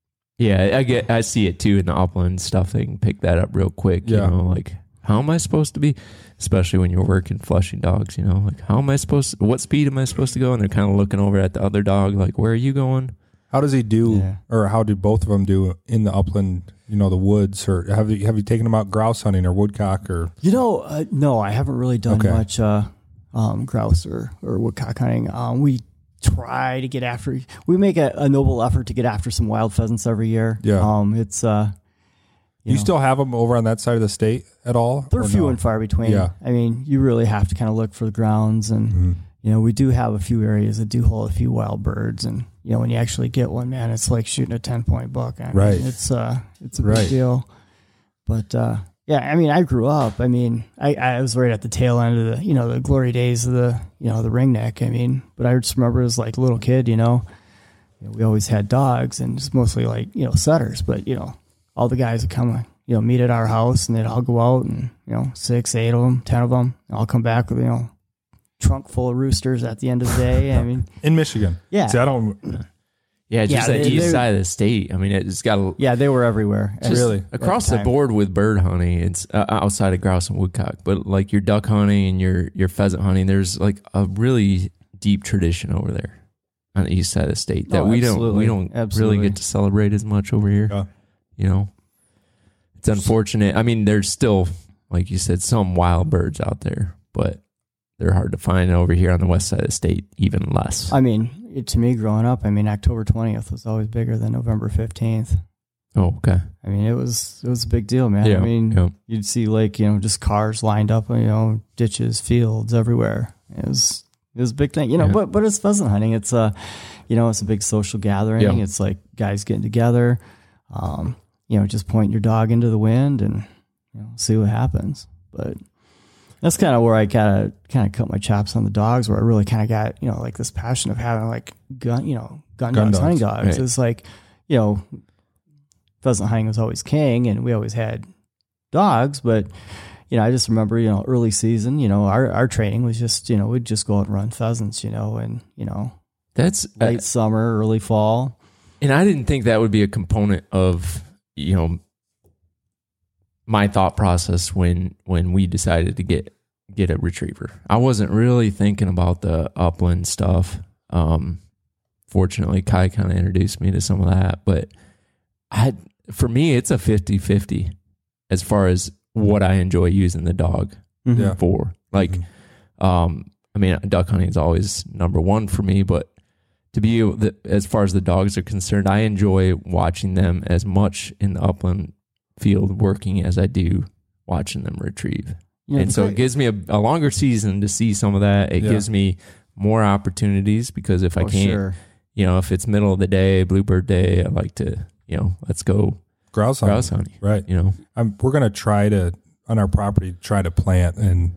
Yeah, I get, I see it too in the upland stuff. They can pick that up real quick. Yeah. You know, like how am I supposed to be? Especially when you're working flushing dogs. You know, like how am I supposed? To, what speed am I supposed to go? And they're kind of looking over at the other dog, like where are you going? How does he do, Yeah. or how do both of them do in the upland? You know, the woods, or have you have you taken them out grouse hunting or woodcock or? you know, uh, no, I haven't really done Okay. much uh, um, grouse or, or woodcock hunting. Um, we try to get after. We make a, a noble effort to get after some wild pheasants every year. Yeah. um, it's uh, You, you know, still have them over on that side of the state at all? they're or few no? and far between. Yeah. I mean, you really have to kind of look for the grounds, and Mhm. you know, we do have a few areas that do hold a few wild birds, and you know, when you actually get one, man, it's like shooting a ten point buck. I mean, Right. It's uh, it's a Right. big deal. But uh, yeah, I mean, I grew up. I mean, I, I was right at the tail end of the you know the glory days of the you know the ringneck. I mean, but I just remember as like a little kid, you know, you know, we always had dogs, and it's mostly like you know setters, but you know, all the guys would come, you know, meet at our house, and they'd all go out, and you know, six, eight of them, ten of them, and I'll come back with you know, trunk full of roosters at the end of the day. I mean, In Michigan. yeah, See, I don't Yeah, just Yeah, the they- east they- side of the state. I mean, it's got a, yeah, they were everywhere. just Really? across At the the time. board with bird hunting. It's uh, outside of grouse and woodcock, but like your duck hunting and your your pheasant hunting, there's like a really deep tradition over there on the east side of the state that Oh, we don't absolutely. we don't Absolutely. really get to celebrate as much over here. Yeah. You know, it's unfortunate. I mean, there's still, like you said, some wild birds out there, but they're hard to find over here on the west side of the state, even less. I mean, it, to me, growing up, I mean, October twentieth was always bigger than November fifteenth. Oh, okay. I mean, it was it was a big deal, man. Yeah, I mean, yeah. you'd see like you know just cars lined up, you know, ditches, fields everywhere. It was it was a big thing, you know. Yeah. But but it's pheasant hunting. It's a you know it's a big social gathering. Yeah. It's like guys getting together. Um, you know, just point your dog into the wind and you know see what happens. But that's kind of where I kind of kind of cut my chops on the dogs, where I really kind of got you know like this passion of having like gun you know gun, Gun dogs, dogs, hunting dogs. right. It's like you know pheasant hunting was always king, and we always had dogs. But you know, I just remember you know early season, you know our our training was just you know we'd just go out and run pheasants, you know, and you know That's uh, late summer, early fall. and I didn't think that would be a component of, you know, my thought process when when we decided to get get a retriever. I wasn't really thinking about the upland stuff. Um, fortunately, Kai kind of introduced me to some of that, but I for me, it's a fifty-fifty as far as what I enjoy using the dog Yeah. for. Like, Mhm. um, I mean, duck hunting is always number one for me, but to be able to, as far as the dogs are concerned, I enjoy watching them as much in the upland field working as I do watching them retrieve. Yeah, and so great. it gives me a, a longer season to see some of that. It Yeah. gives me more opportunities because if I Oh, can't, sure. you know, if it's middle of the day, bluebird day, I like to, you know, let's go Grouse hunting. grouse hunting. Right. You know, I'm, we're going to try to, on our property, try to plant and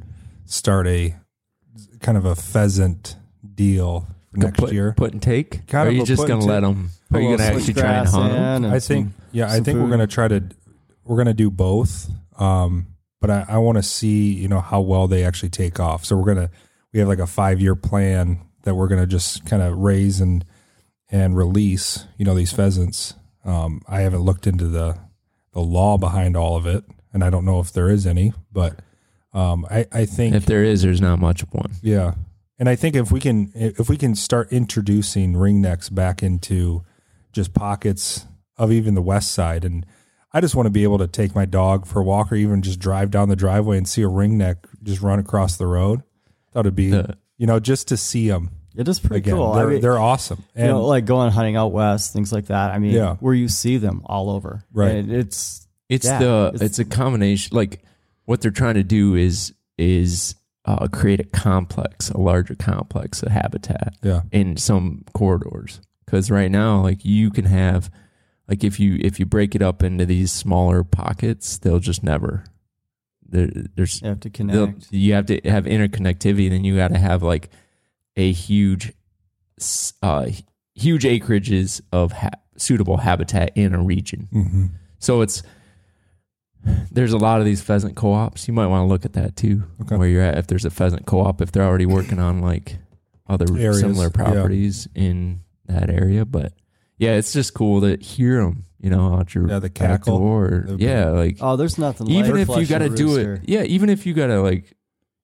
start a kind of a pheasant deal for next put, year. put and take. Kind or are of you a just put going to and let take. them? Put Are a you going to little actually switch try and grass hunt in 'em? and I think, some- yeah, I some think we're food. going to try to, we're going to do both. Um, but I, I want to see, you know, how well they actually take off. So we're going to, we have like a five year plan that we're going to just kind of raise and, and release, you know, these pheasants. Um, I haven't looked into the, the law behind all of it, and I don't know if there is any, but, um, I, I think, If there is, there's not much of one. yeah. And I think if we can, if we can start introducing ringnecks back into just pockets of even the west side, and I just want to be able to take my dog for a walk or even just drive down the driveway and see a ringneck just run across the road. That would be, The- you know, just to see them It is pretty again. cool. They're, I mean, they're awesome. you And know, like going hunting out west, things like that. I mean, Yeah. where you see them all over. Right. And it's It's Yeah, the it's- it's, a combination. Like what they're trying to do is is uh, create a complex, a larger complex of habitat yeah, in some corridors. Because right now, like you can have, like if you if you break it up into these smaller pockets, they'll just never. There, there's you have to they'll- connect. you have to have interconnectivity. Then you got to have like a huge, s- uh, huge acreages of ha- suitable habitat in a region. mm-hmm. So it's there's a lot of these pheasant co-ops. You might want to look at that too, Okay. where you're at. If there's a pheasant co-op, if they're already working on like other Areas, similar yeah. properties in that area, but yeah, it's just cool to hear them. You know, out your Yeah, the back cackle. door. The- Yeah, like Oh, there's nothing like even if you flushing got to a do it, rooster. yeah, even if you got to like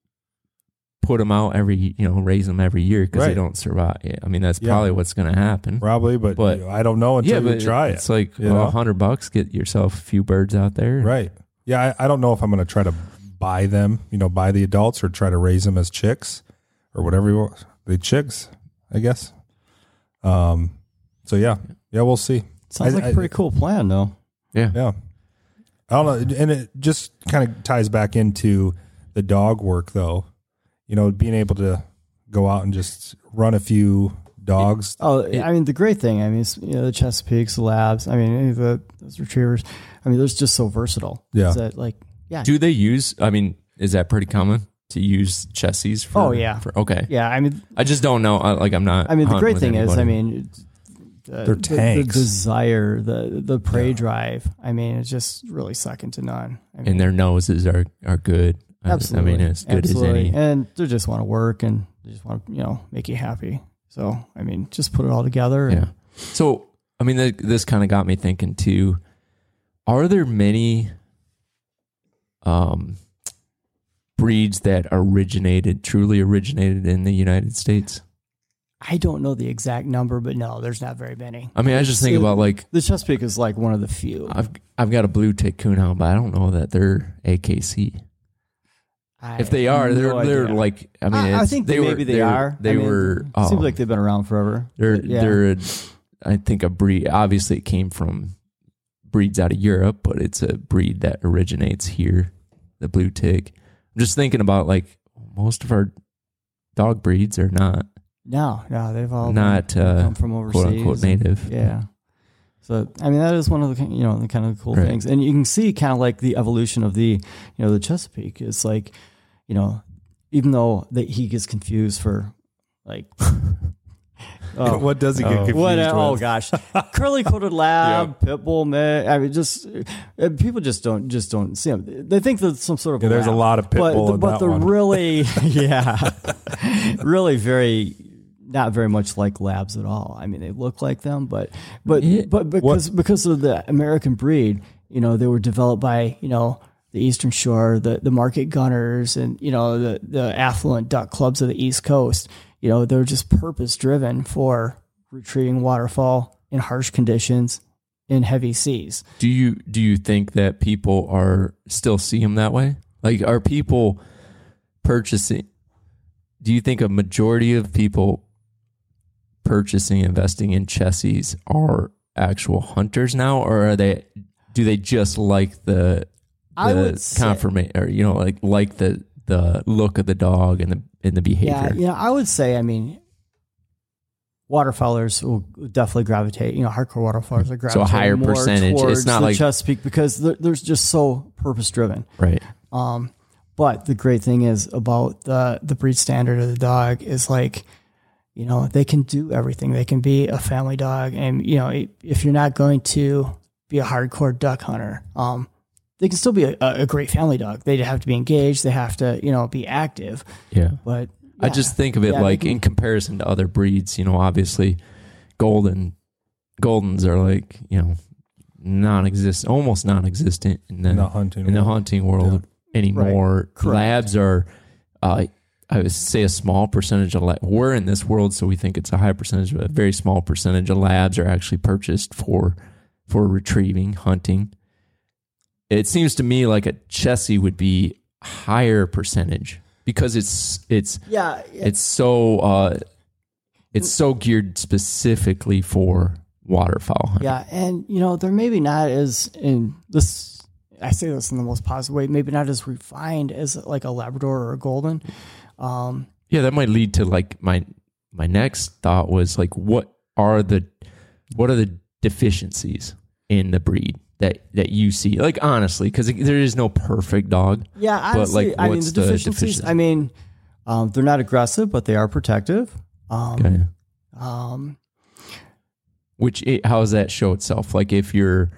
put them out every, you know, raise them every year because Right. they don't survive. Yeah, I mean that's Yeah. probably what's going to happen. probably, but, But- you know, I don't know until Yeah, you but try it. it's like you well, know? a hundred bucks, get yourself a few birds out there. Right. Yeah, I, I don't know if I'm going to try to buy them, you know, buy the adults or try to raise them as chicks or whatever you want. The chicks, I guess. Um. So yeah, yeah, we'll see. Sounds I- like I- a pretty cool plan, though. Yeah. Yeah. I don't know, and it just kind of ties back into the dog work, though. You know, being able to go out and just run a few dogs. Oh, I mean, the great thing, I mean, it's, you know, the Chesapeakes, the Labs, I mean, any of the those retrievers, I mean, they're just so versatile. Yeah. Is that like, yeah. Do they use? I mean, is that pretty common to use Chessies? For, Oh, yeah. For, okay. Yeah, I mean, I just don't know. I- Like I'm not. I mean, the hunting great with thing is, I anybody. mean, the, They're the- tanks. The, desire, the the prey drive. I mean, it's just really second to none. I mean, and their noses are are good. I- absolutely, I mean, as good absolutely. as any. And they just want to work and they just want to, you know, make you happy. So, I mean, just put it all together. And, Yeah. So, I mean, th- this kind of got me thinking too. Are there many um, breeds that originated, truly originated in the United States? I don't know the exact number, but no, there's not very many. I mean, I just think It- about like The Chesapeake is like one of the few. I've I've got a blue tick coonhound, but I don't know that they're A K C. I If they have are, they're no they're idea. like I mean, I, I it's- think they that were, maybe they they're- are. They I mean, were. Seems oh, like they've been around forever. they're But yeah. they're. A, I think a breed. Obviously, it came from breeds out of Europe, but it's a breed that originates here. The blue tick. I'm just thinking about like most of our dog breeds are not No, no, they've all not been, uh, come from overseas. quote unquote native. Yeah. So I mean that is one of the you know the kind of cool Right. things, and you can see kind of like the evolution of the you know the Chesapeake. It's like you know even though that he gets confused for like oh, What does he get confused what with? oh gosh curly coated lab pit bull mix. I mean just uh, people just don't just don't see them. They think that some sort of Yeah, there's a lab. lot of pit but, bull in but that they're one. really yeah really very not very much like labs at all. I mean, they look like them, but but Yeah. but because because of the American breed, you know, they were developed by you know the Eastern Shore, the, the market gunners, and, you know, the, the affluent duck clubs of the East Coast, you know, they're just purpose driven for retrieving waterfowl in harsh conditions in heavy seas. Do you, do you think that people are still see them that way? Like, are people purchasing, do you think a majority of people purchasing, investing in Chessies are actual hunters now, or are they, do they just like the, I the would say- confirmation, or, you know, like, like the, the look of the dog and the, and the behavior? Yeah, yeah, I would say, I mean, waterfowlers will definitely gravitate, you know, hardcore waterfowlers are gravitating So a higher more percentage. It's towards not the like- Chesapeake because they're, they're just so purpose driven. Right. Um, but the great thing is about the, the breed standard of the dog is like, you know, they can do everything. They can be a family dog. And, you know, if you're not going to be a hardcore duck hunter, um, they can still be a, a great family dog. They have to be engaged. They have to, you know, be active. Yeah. But I yeah. just think of it Yeah, like they can- in comparison to other breeds, you know, obviously golden, Goldens are like, you know, non-existent, almost non-existent in the, In the hunting in the world. hunting world anymore. Right. Correct. Labs are, uh, I would say a small percentage of labs. We're in this world, so we think it's a high percentage, but a very small percentage of labs are actually purchased for, for retrieving, hunting. It seems to me like a Chessie would be higher percentage because it's, it's, yeah, yeah. it's so uh it's so geared specifically for waterfowl hunting. Yeah, and you know, they're maybe not as in this. I say this in the most positive way. Maybe not as refined as like a Labrador or a Golden. Um, Yeah, that might lead to like my my next thought was like, what are the what are the deficiencies in the breed that that you see? Like honestly, because there is no perfect dog. yeah, honestly, like, I mean what's the the deficiencies. deficiency? I mean, um, they're not aggressive, but they are protective. Um, Okay. um, Which it, how does that show itself? Like if you're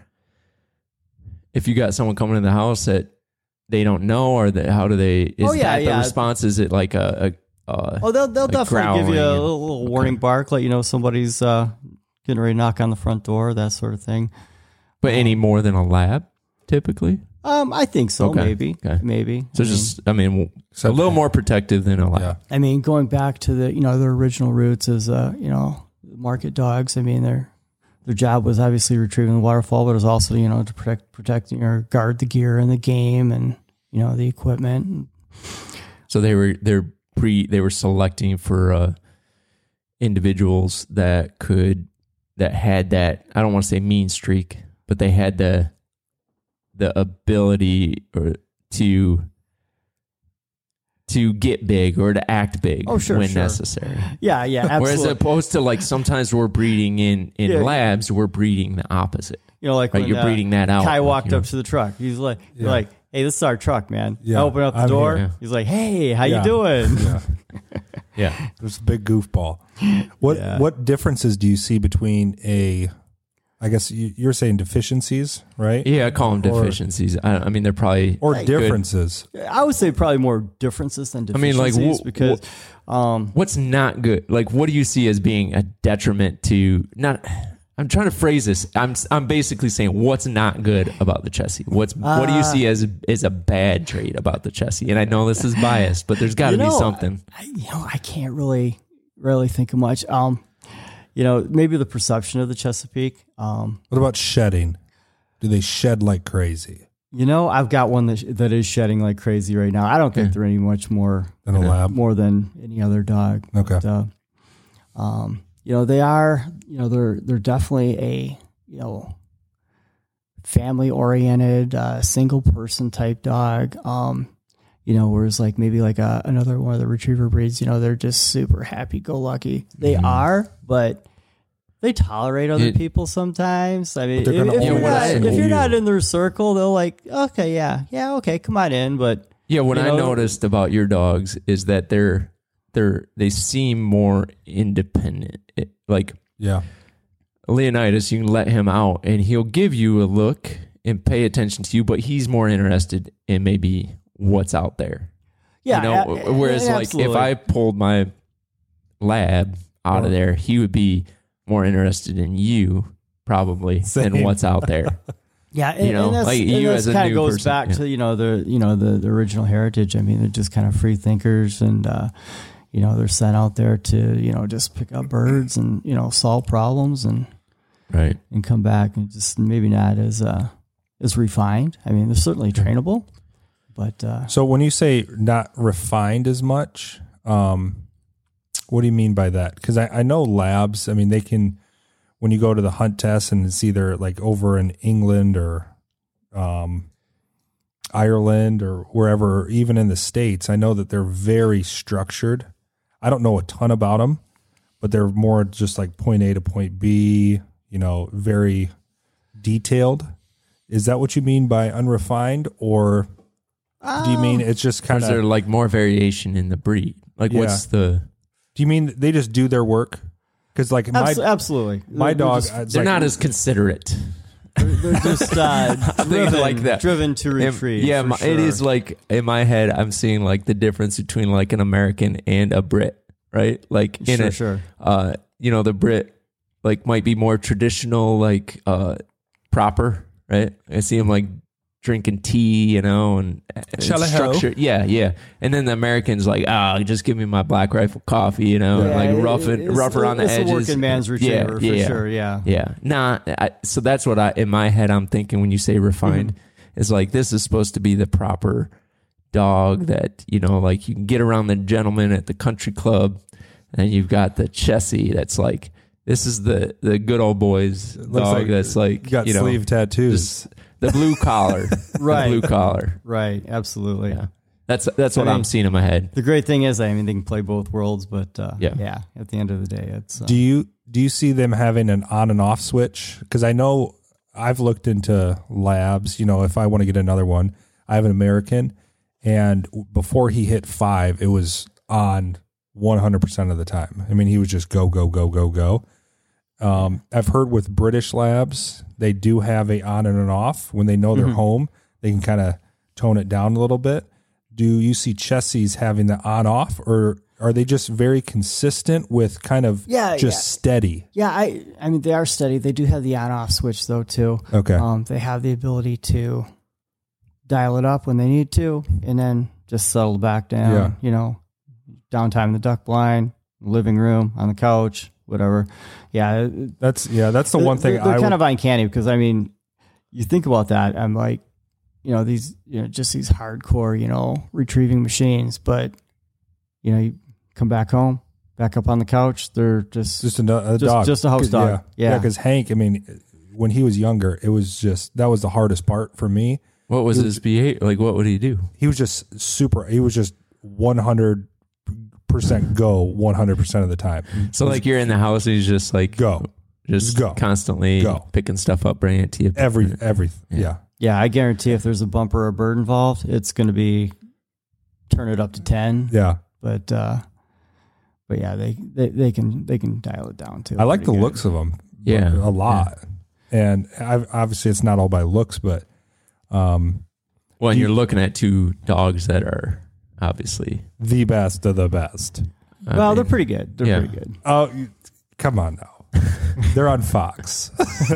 if you got someone coming in the house that they don't know, or that how do they? Is Oh, yeah, that yeah. the response? Is it like a, a uh, oh, they'll they'll like definitely give you a growling and- little, little warning bark, let you know somebody's uh, getting ready to knock on the front door, that sort of thing. but any more than a lab typically? Um, I think so. Okay, Maybe, okay. maybe. So I mean, just, I mean, So- a little more protective than a lab. Yeah. I mean, going back to the, you know, their original roots as, uh, you know, market dogs. I mean, their their job was obviously retrieving the waterfall, but it was also, you know, to protect, protect or guard the gear and the game and, you know, the equipment. So they were they're pre they were selecting for uh, individuals that could that had that, I don't want to say mean streak, but they had the the ability or to to get big or to act big Oh, sure, when sure. necessary. Yeah, yeah, absolutely. Whereas opposed to like sometimes we're breeding in in Yeah. labs, we're breeding the opposite. you know, like Right, when you're uh, breeding that out. Kai like, walked you know. up to the truck. He's like, Yeah. you're like, hey, this is our truck, man. Yeah, I open up the I'm door. here. He's like, hey, how Yeah. you doing? Yeah. Yeah. There's a big goofball. What Yeah. what differences do you see between a? I guess you- you're saying deficiencies, right? Yeah, I call them Or- deficiencies. I, I mean, they're probably Or Right. differences. I would say probably more differences than I mean, deficiencies like, wh- because, um, what's not good. Like, what do you see as being a detriment to not? I'm trying to phrase this. I'm I'm basically saying what's not good about the Chessie. What's what do you Uh, see as as a bad trait about the Chessie? And I know this is biased, but there's got to You be know, something. I, you know, I can't really, really think of much. Um, you know, maybe the perception of the Chesapeake. Um, What about shedding? Do they shed like crazy you know, I've got one that that is shedding like crazy right now. I don't think Yeah. they're any much more than a lab? more than any other dog. Okay. But, uh, um, you know, they are. You know, they're they're definitely a you know family oriented, uh, single person type dog. Um, you know, whereas like maybe like a, another one of the retriever breeds, you know, they're just super happy go lucky. They Mhm. are, but they tolerate other It- people sometimes. I mean, But if, they're gonna if you're always not, listen to if you're you. not in their circle, they'll like, okay, yeah, yeah, okay, come on in. But Yeah, what you I know- noticed about your dogs is that they're they're they seem more independent. It, like Yeah. Leonidas, you can let him out and he'll give you a look and pay attention to you, but he's more interested in maybe what's out there. yeah, you know, a- a- whereas like absolutely. if I pulled my lab out of there, he would be more interested in you probably Same. than what's out there. Yeah, and, You know, and that's, like and you that's as a kind of new goes person, back yeah. to you know the you know the, the original heritage. I mean, they're just kind of free thinkers, and uh, you know they're sent out there to you know just pick up birds and you know solve problems and Right. and come back and just maybe not as uh, as refined. I mean, they're certainly trainable, but uh, So when you say not refined as much, um, what do you mean by that? Because I, I know labs, I mean, they can, when you go to the hunt test and it's either like over in England or um, Ireland or wherever, even in the States, I know that they're very structured. I don't know a ton about them, but they're more just like point A to point B, you know, very detailed. Is that what you mean by unrefined, or do you mean it's just Or kind is of? there like more variation in the breed? Like, Yeah. what's the? Do you mean they just do their work? Because like my abs- absolutely, my They're dog, just, it's They're like, not as considerate. they're, they're just uh, driven, like that. driven to Am- retrieve. yeah, for my, sure. it is like in my head, I'm seeing like the difference between like an American and a Brit, right? Like in Sure, a, sure. uh, you know, the Brit like might be more traditional, like uh, proper, right? I see him like drinking tea, you know, and, and Shall I help? structured. Yeah, yeah. And then the Americans like, ah, just give me my Black Rifle coffee, you know, and Yeah, like it- rough and it's- rougher on the it's edges. a working man's retriever for yeah. sure. Yeah. Yeah. Nah, I, so that's what I, in my head, I'm thinking when you say refined, Mm-hmm. is like, this is supposed to be the proper dog that, you know, like you can get around the gentleman at the country club, and you've got the Chessie that's like, this is the, the good old boys dog like that's like, got you know, sleeve tattoos. just the blue collar, Right. the blue collar. Right. Absolutely. Yeah. That's, that's what I mean, I'm seeing in my head. The great thing is, I mean, they can play both worlds, but uh, Yeah. yeah. At the end of the day, it's uh, Do you do you see them having an on and off switch? Because I know I've looked into labs. You know, if I want to get another one, I have an American, and before he hit five, it was on one hundred percent of the time. I mean, he was just go go go go go. Um, I've heard with British labs, they do have a on and an off. When they know they're Mhm. home, they can kind of tone it down a little bit. Do you see Chessies having the on off, or are they just very consistent with kind of Yeah, just yeah. steady? yeah. I I mean, they are steady. They do have the on-off switch though too. Okay. Um, they have the ability to dial it up when they need to, and then just settle back down. Yeah. You know, downtime in the duck blind, living room, on the couch, whatever. Yeah, That's yeah. That's the one thing they're, they're I kind would, of uncanny because I mean, you think about that. I'm like, you know, these, you know, just these hardcore, you know, retrieving machines, but you know, you come back home, back up on the couch, they're just just a, a just, dog, just a house 'Cause, dog. Yeah, Yeah, Because Hank, I mean, when he was younger, it was just that was the hardest part for me. What was It his behavior? Like, what would he do? He was just super. He was just one hundred percent go one hundred percent of the time. So like you're in the house and he's just like, Go just Go. constantly Go. picking stuff up, bringing it to you. every every yeah. yeah. I guarantee if there's a bumper or bird involved, it's going to be turn it up to ten. yeah. But uh, but yeah, they, they they can they can dial it down too. I like the pretty good. looks of them. Yeah. a lot. And I've, obviously, it's not all by looks, but um, Well, and You- you're looking at two dogs that are obviously. the best of the best. I Well, mean, they're pretty good. They're yeah. pretty good. Oh, you- come on now. They're on Fox.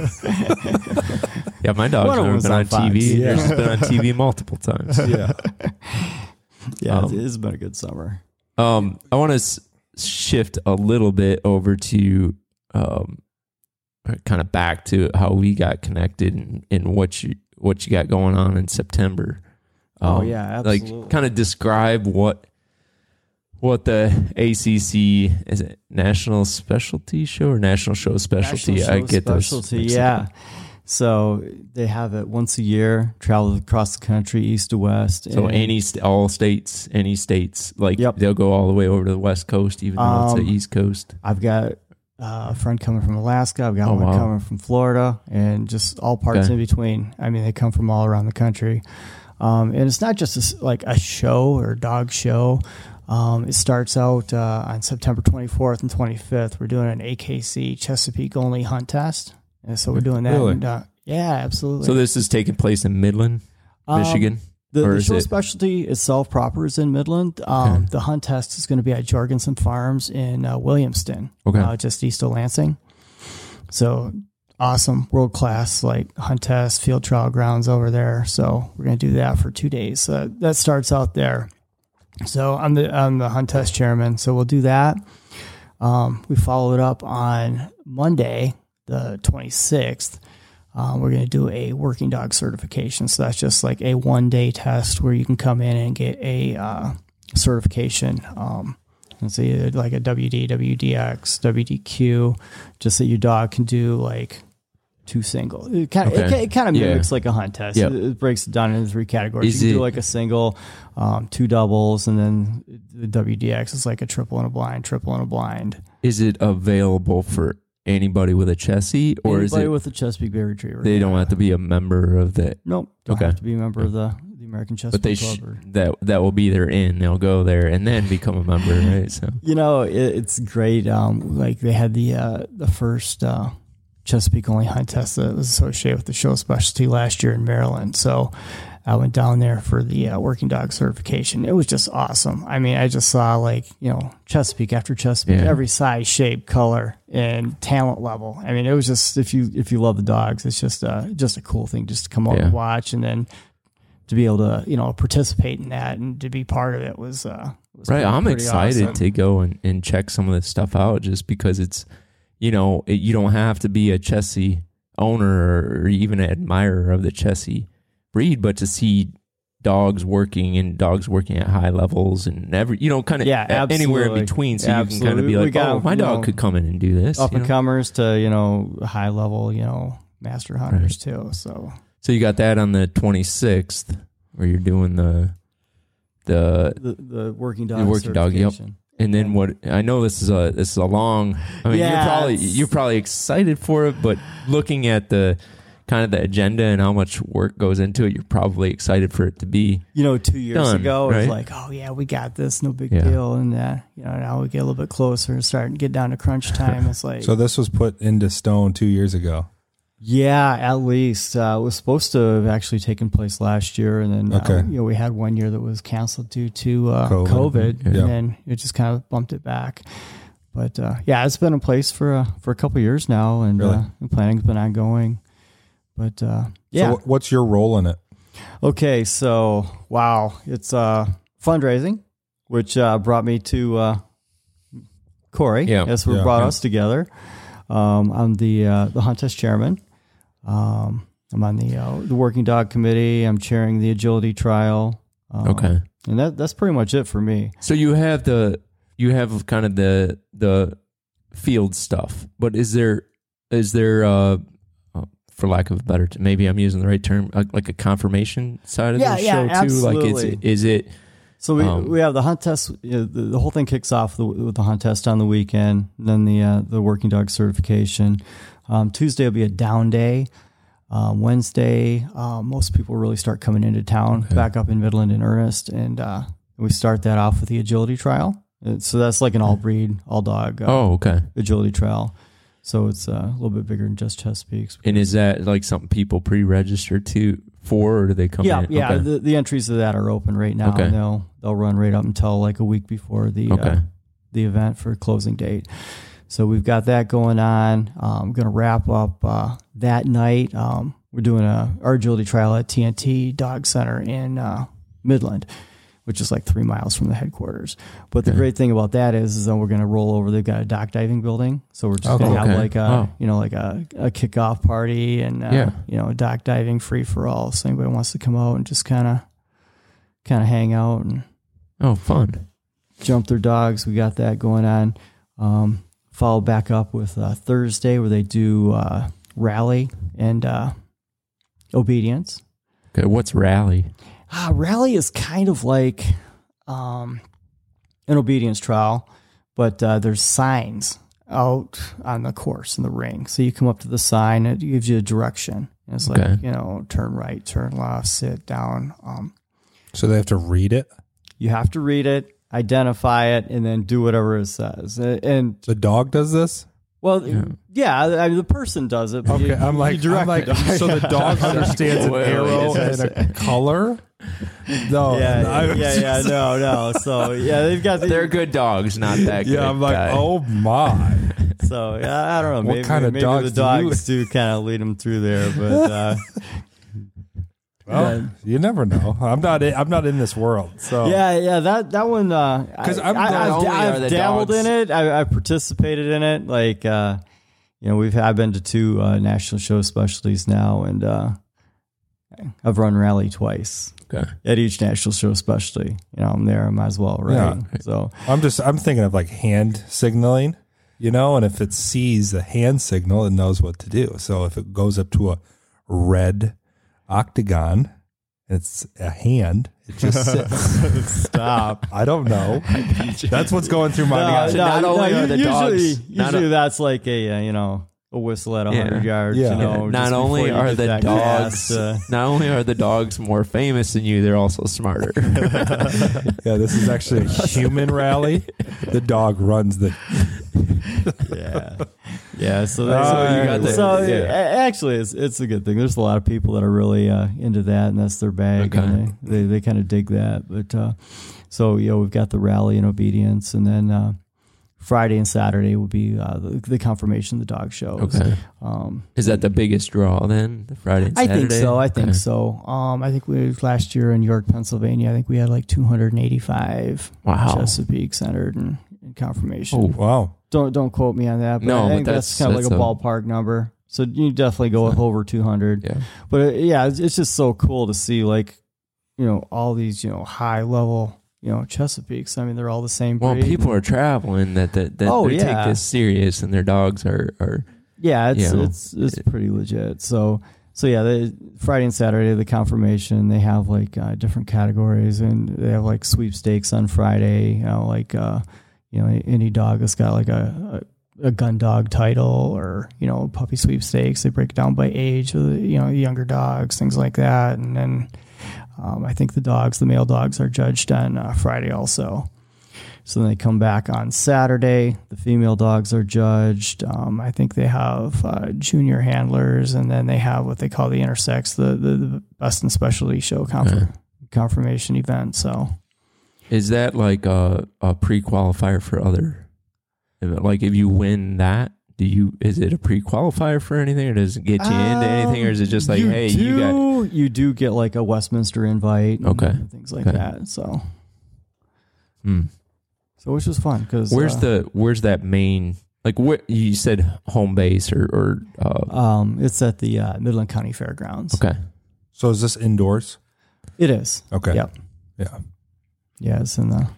Yeah, my dog's One of never them's been on on, Fox. T V. Yeah. It's been on T V multiple times. Yeah. Yeah, Um, it's, it's been a good summer. Um, I want to s- shift a little bit over to um, kind of back to how we got connected and, and what you what you got going on in September. Oh, Um, yeah, absolutely. Like, kind of describe what what the A C C is it National Specialty Show or National Show Specialty? National I Show get those specialty, mixed yeah. up. So they have it once a year, travel across the country, east to west. So and- any st- all states, any states, like Yep. they'll go all the way over to the West Coast, even though it's Um, the East Coast. I've got uh, a friend coming from Alaska. I've got Oh, one wow. coming from Florida, and just all parts Okay. in between. I mean, they come from all around the country. Um, and it's not just a s like a show or a dog show. Um, it starts out uh, on September twenty-fourth and twenty-fifth. We're doing an A K C Chesapeake only hunt test. And so we're doing that. Really? And, uh, yeah, absolutely. So this is taking place in Midland, Um, Michigan. The, Or the is show it- specialty itself proper is in Midland. Um, Okay. The hunt test is going to be at Jorgensen Farms in uh, Williamston, Okay. uh, just east of Lansing. So awesome, world class, like hunt test field trial grounds over there. So we're going to do that for two days. Uh, that starts out there. So I'm the I'm the hunt test chairman. So we'll do that. Um, we follow it up on Monday, the twenty-sixth. Um, we're going to do a working dog certification. So that's just like a one day test where you can come in and get a uh, certification. Um, let's say like a W D, W D X, W D Q, just that your dog can do like two single. It kind of, Okay. it, it kind of Yeah. mimics like a hunt test. Yep. It, it breaks it down into three categories. Is you can it- do like a single, um, two doubles, and then the W D X is like a triple and a blind, triple and a blind. Is it available for anybody with a Chessie, or Anybody is it with a Chesapeake Bay Retriever? they don't have to be a member of the? Nope. Don't Okay. have to be a member of the, the American Chesapeake But they Club. sh- or, that that will be their in. They'll go there and then become a member, right? So you know, it, it's great. Um, like they had the uh, the first uh, Chesapeake only hunt test that was associated with the show specialty last year in Maryland. So I went down there for the uh, working dog certification. It was just awesome. I mean, I just saw like, you know, Chesapeake after Chesapeake, Yeah. every size, shape, color, and talent level. I mean, it was just, if you, if you love the dogs, it's just a, just a cool thing just to come out Yeah. and watch, and then to be able to, you know, participate in that and to be part of it was, uh, was right, pretty- I'm pretty excited awesome. to go and, and check some of this stuff out, just because it's, you know, it, you don't have to be a Chessie owner or even an admirer of the Chessie breed, but to see dogs working and dogs working at high levels and every, you know, kind of Yeah, anywhere in absolutely. between, so you can kind of Absolutely. be We like, got, oh, my you dog know, could come in and do this. up you and know? comers to, you know, high level, you know, master hunters too. So So you got that on the twenty-sixth, where you're doing the the the the working dog The working dog, yep. certification. and then what? I know this is a this is a long. I mean, Yeah, you're probably it's- you're probably excited for it, but looking at the kind of the agenda and how much work goes into it, you're probably excited for it to be. You know, two years Done, ago, it was right? like, oh yeah, we got this, no big Yeah. deal. And uh, you know, now we get a little bit closer and start to get down to crunch time. It's like, So this was put into stone two years ago. yeah, at least uh, it was supposed to have actually taken place last year, and then Okay. uh, you know, we had one year that was canceled due to uh, COVID. COVID, and Yeah. then it just kind of bumped it back. But uh, yeah, it's been in place for uh, for a couple of years now, and Really? uh, the planning's been ongoing. But uh, yeah, So wh- what's your role in it? okay, so wow, it's uh, fundraising, which uh, brought me to uh, Corey. Yeah. That's what Yeah. brought Yeah. us together. Um, I'm the uh, the hunt test chairman. Um, I'm on the uh, the working dog committee. I'm chairing the agility trial. Um, Okay, and that that's pretty much it for me. so you have the you have kind of the the field stuff, but is there is there uh, uh, for lack of a better, t- maybe I'm using the right term, uh, like a confirmation side of Yeah, the yeah, show too? Like, absolutely. is is it? So we Um, we have the hunt test. You know, the, the whole thing kicks off with the, with the hunt test on the weekend. Then the uh, the working dog certification. Um, Tuesday will be a down day. Um, Wednesday, uh, most people really start coming into town, Okay. back up in Midland in earnest, and uh, we start that off with the agility trial. And so that's like an all breed, all dog uh, Oh, okay. agility trial. So it's uh, a little bit bigger than just Chesapeake's. And is that like something people pre-register to for, or do they come Yeah, in? yeah. Okay. The, the entries to that are open right now. Okay. And they'll they'll run right up until like a week before the Okay. uh, the event for closing date. So we've got that going on. I'm going to wrap up uh, that night. Um, we're doing a our agility trial at T N T Dog Center in uh, Midland, which is like three miles from the headquarters. But the Okay. great thing about that is, is that we're going to roll over. They've got a dock diving building, so we're just Oh, going to okay. have like a Oh. you know like a, a kickoff party and uh, Yeah. you know dock diving free for all. So anybody wants to come out and just kind of kind of hang out and Oh, fun. jump their dogs. We got that going on. Um, follow back up with uh, Thursday where they do uh, rally and uh, obedience. Okay, what's rally? Ah, rally is kind of like um, an obedience trial, but uh, there's signs out on the course in the ring. So you come up to the sign, it gives you a direction. It's like, Okay. you know, turn right, turn left, sit down. Um, So they have to read it. you have to read it, identify it, and then do whatever it says. And The dog does this. well, Yeah. yeah, I mean, the person does it. But Okay, you, I'm like, you direct I'm like, the dog. so the dog understands an Wait, wait, arrow is and a color. No, yeah, I yeah, was yeah, just- no, no. So yeah, they've got the, They're good dogs, not that good. Yeah, I'm like, guy. oh my. So yeah, I don't know. What Maybe, kind of maybe dogs the do you- dogs do, kind of lead them through there, but uh, Well, yeah. you never know. I'm not. In, I'm not in this world. So yeah, yeah, that that one. Uh, 'Cause I, I'm I, not I've, only I've are the dabbled dogs- in it. I, I've participated in it. Like uh, you know, we've I've been to two uh, national show specialties now, and uh, I've run rally twice. Okay. At each national show specialty, you know, I'm there. I might as well, right? Yeah. So I'm just. I'm thinking of like hand signaling, you know, and if it sees the hand signal, it knows what to do. So if it goes up to a red octagon, and it's a hand, it just sits. stop. I don't know. That's what's going through my No, mind. no, not only are the usually, dogs- not usually a- that's like a uh, you know a whistle at Yeah. hundred yards. Yeah. You know, Not just only before you are get the that dogs, cast, uh, not only are the dogs more famous than you, they're also smarter. Yeah, this is actually a human rally. The dog runs the. yeah, yeah. So, Uh, that's, so you got the- so yeah. a- actually, it's it's a good thing. There's a lot of people that are really uh, into that, and that's their bag, Okay. and they they, they kind of dig that. But uh, so you know, we've got the rally and obedience, and then uh, Friday and Saturday will be uh, the, the confirmation of the dog shows. Okay. Um, Is that the biggest draw then? The Friday and I Saturday? think so. I think Okay. so. Um, I think we last year in York, Pennsylvania. I think we had like two hundred eighty-five Wow. Chesapeake centered in, in confirmation. Oh, Wow. Don't don't quote me on that. But No, I think but that's, that's- kind of like a that's a- ballpark number. So you definitely go with over two hundred. yeah. But uh, yeah, it's, it's just so cool to see like you know all these you know high level you know Chesapeakes. I mean, they're all the same. Well, breed. people are traveling that that, that Oh, they yeah. take this serious, and their dogs are are Yeah, it's you know, it's it's pretty legit. So so yeah, the Friday and Saturday the confirmation they have like uh, different categories, and they have like sweepstakes on Friday. You know, like uh, you know any dog that's got like a, a a gun dog title, or you know puppy sweepstakes. They break it down by age of the you know younger dogs, things like that, and then um, I think the dogs, the male dogs, are judged on uh, Friday also. So then they come back on Saturday. The female dogs are judged. Um, I think they have uh, junior handlers, and then they have what they call the intersex, the the, the best in specialty show confir- confirmation event. So Is that like a, a pre-qualifier for other? if- Like if you win that, do you? Is it a pre-qualifier for anything, or does it get you into anything, or is it just like, you hey, do, you got? you do get like a Westminster invite, and Okay. things like Okay. that. So Hmm. so which was fun because Where's uh, the Where's that main? Like what you said, home base or or uh, um it's at the uh, Midland County Fairgrounds. okay. So is this indoors? It is. Okay. Yep. Yeah. Yeah, it's in the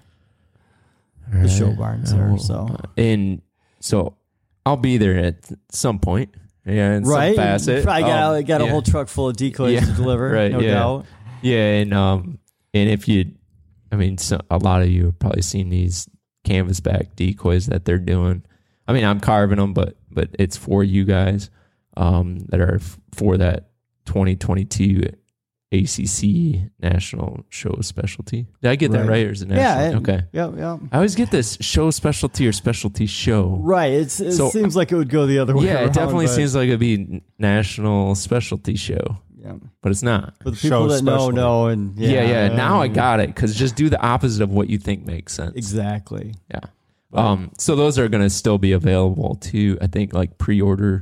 the show barns there. Oh, So and so I'll be there at some point. Yeah, in right, some facet. probably got, Um, got a yeah. whole truck full of decoys Yeah, to deliver. right, no yeah. doubt. Yeah, and um, and if you, I mean, so, a lot of you have probably seen these canvasback decoys that they're doing. I mean, I'm carving them, but but it's for you guys um, that are f- for that twenty twenty-two A C C National Show Specialty. Did I get that Right. right, or is it Yeah. national? it- okay. Yep. Yep. I always get this show specialty or specialty show. Right. It's, it So- seems like it would go the other way. Yeah, around, it definitely but, seems like it'd be national specialty show, Yeah. but it's not. But the people Show that know specialty. know, and Yeah, yeah. Now I um, got it because just do the opposite of what you think makes sense. exactly. Yeah. Um. So those are going to still be available too. I think like pre-order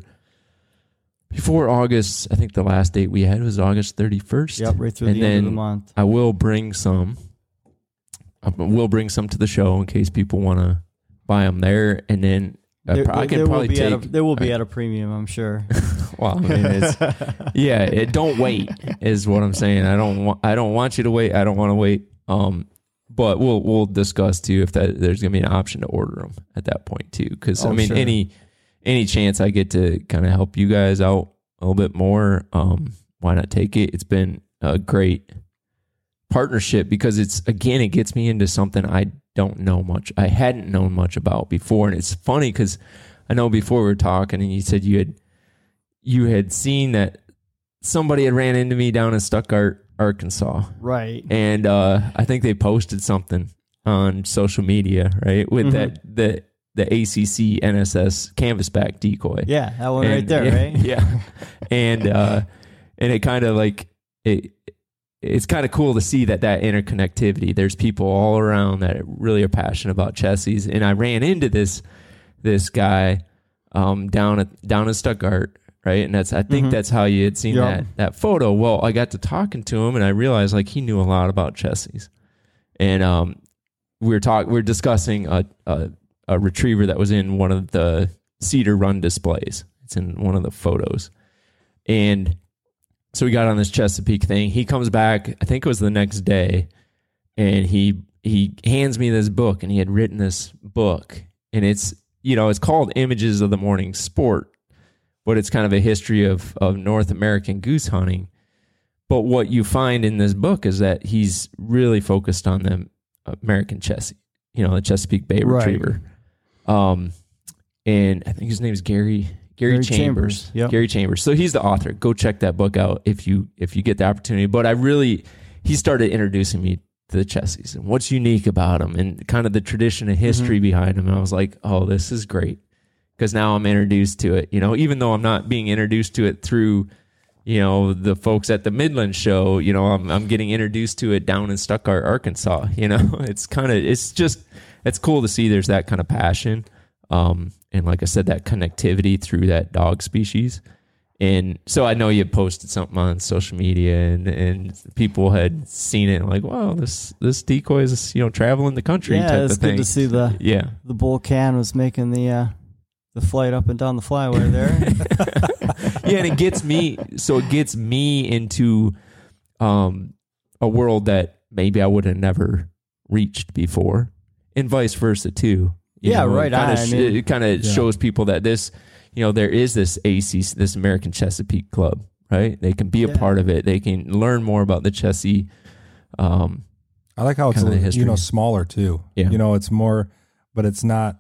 before August. I think the last date we had was August thirty-first. Yep. Right through And the end of the then month. I will bring some. I will bring some to the show in case people want to buy them there, and then I, There- pro- I there- can there will probably be take. at a, there will be at a premium, I'm sure. Well, I mean, it's, yeah. It, don't wait is what I'm saying. I don't want. I don't want you to wait. I don't want to wait. Um, but we'll we'll discuss too if that there's gonna be an option to order them at that point too. Because Oh, I mean, sure. any any chance I get to kind of help you guys out a little bit more, um, why not take it? It's been a great partnership because it's again it gets me into something I don't know much. I hadn't known much about before, and it's funny because I know before we were talking, and you said you had you had seen that somebody had ran into me down in Stuttgart, Arkansas, Right. and uh, I think they posted something on social media, right, with Mhm. that the the A C C N S S canvasback decoy. Yeah, that one right And- there, yeah, right? Yeah, and uh, and it kind of like it. It's kind of cool to see that that interconnectivity. There's people all around that really are passionate about chessies, and I ran into this this guy um, down at down in Stuttgart, right? And that's I think Mhm. that's how you had seen Yep. that that photo. Well, I got to talking to him, and I realized like he knew a lot about Chessies, and um, we were talking, we were discussing a, a a retriever that was in one of the Cedar Run displays. It's in one of the photos, and so we got on this Chesapeake thing. He comes back, I think it was the next day, and he he hands me this book, and he had written this book, and it's, you know, it's called Images of the Morning Sport, but it's kind of a history of of North American goose hunting. But what you find in this book is that he's really focused on the American Chessie, you know, the Chesapeake Bay Right. Retriever. Um, and I think his name is Gary Gary, Gary Chambers. Chambers, yep. Gary Chambers. So he's the author. Go check that book out if you if you get the opportunity. But I really, he started introducing me to the Chessies and what's unique about them and kind of the tradition and history Mm-hmm. behind them. And I was like, oh, this is great, because now I'm introduced to it. You know, even though I'm not being introduced to it through, you know, the folks at the Midland show, you know, I'm I'm getting introduced to it down in Stuttgart, Arkansas. You know, it's kind of it's just it's cool to see there's that kind of passion. Um, and like I said, that connectivity through that dog species. And so I know you posted something on social media, and, and people had seen it and like, wow, this this decoy is, you know, traveling the country Yeah, type it's of good thing. to see the Yeah. the bull can was making the uh, the flight up and down the flyway there. Yeah, and it gets me, so it gets me into um, a world that maybe I would have never reached before, and vice versa too. You Yeah, know, right It kind on. of I sh- mean- it kind of Yeah. shows people that this, you know, there is this A C, this American Chesapeake Club, right? They can be a Yeah. part of it. They can learn more about the Chessie. Um, I like how it's Kind of a, the history. you know, smaller too. Yeah. You know, it's more, but it's not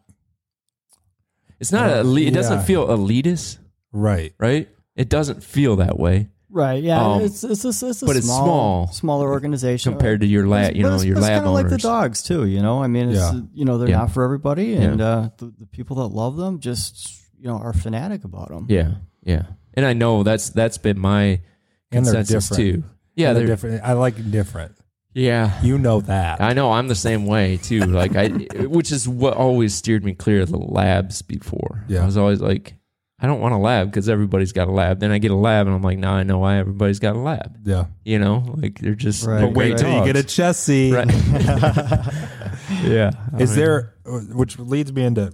it's not Uh, elite. It doesn't yeah. feel elitist, right. right? It doesn't feel that way Right. Yeah. Um, it's it's a, it's a but it's small, small smaller organization compared to your lab, you know, your lab kind of like owners. the dogs too. You know, I mean, it's, Yeah. you know, they're Yeah. not for everybody, and uh, the, the people that love them just, you know, are fanatic about them. Yeah, yeah, and I know that's that's been my And they're consensus different. too. Yeah, And they're, they're different. I like different. yeah. You know that. I know I'm the same way too. Like I, which is what always steered me clear of the labs before. Yeah. I was always like, I don't want a lab because everybody's got a lab. Then I get a lab and I'm like, now I know why everybody's got a lab. yeah. You know, like they're just Right. they're But wait great till you get a dogs. Chessie. Right. Yeah. Is I mean, there, which leads me into,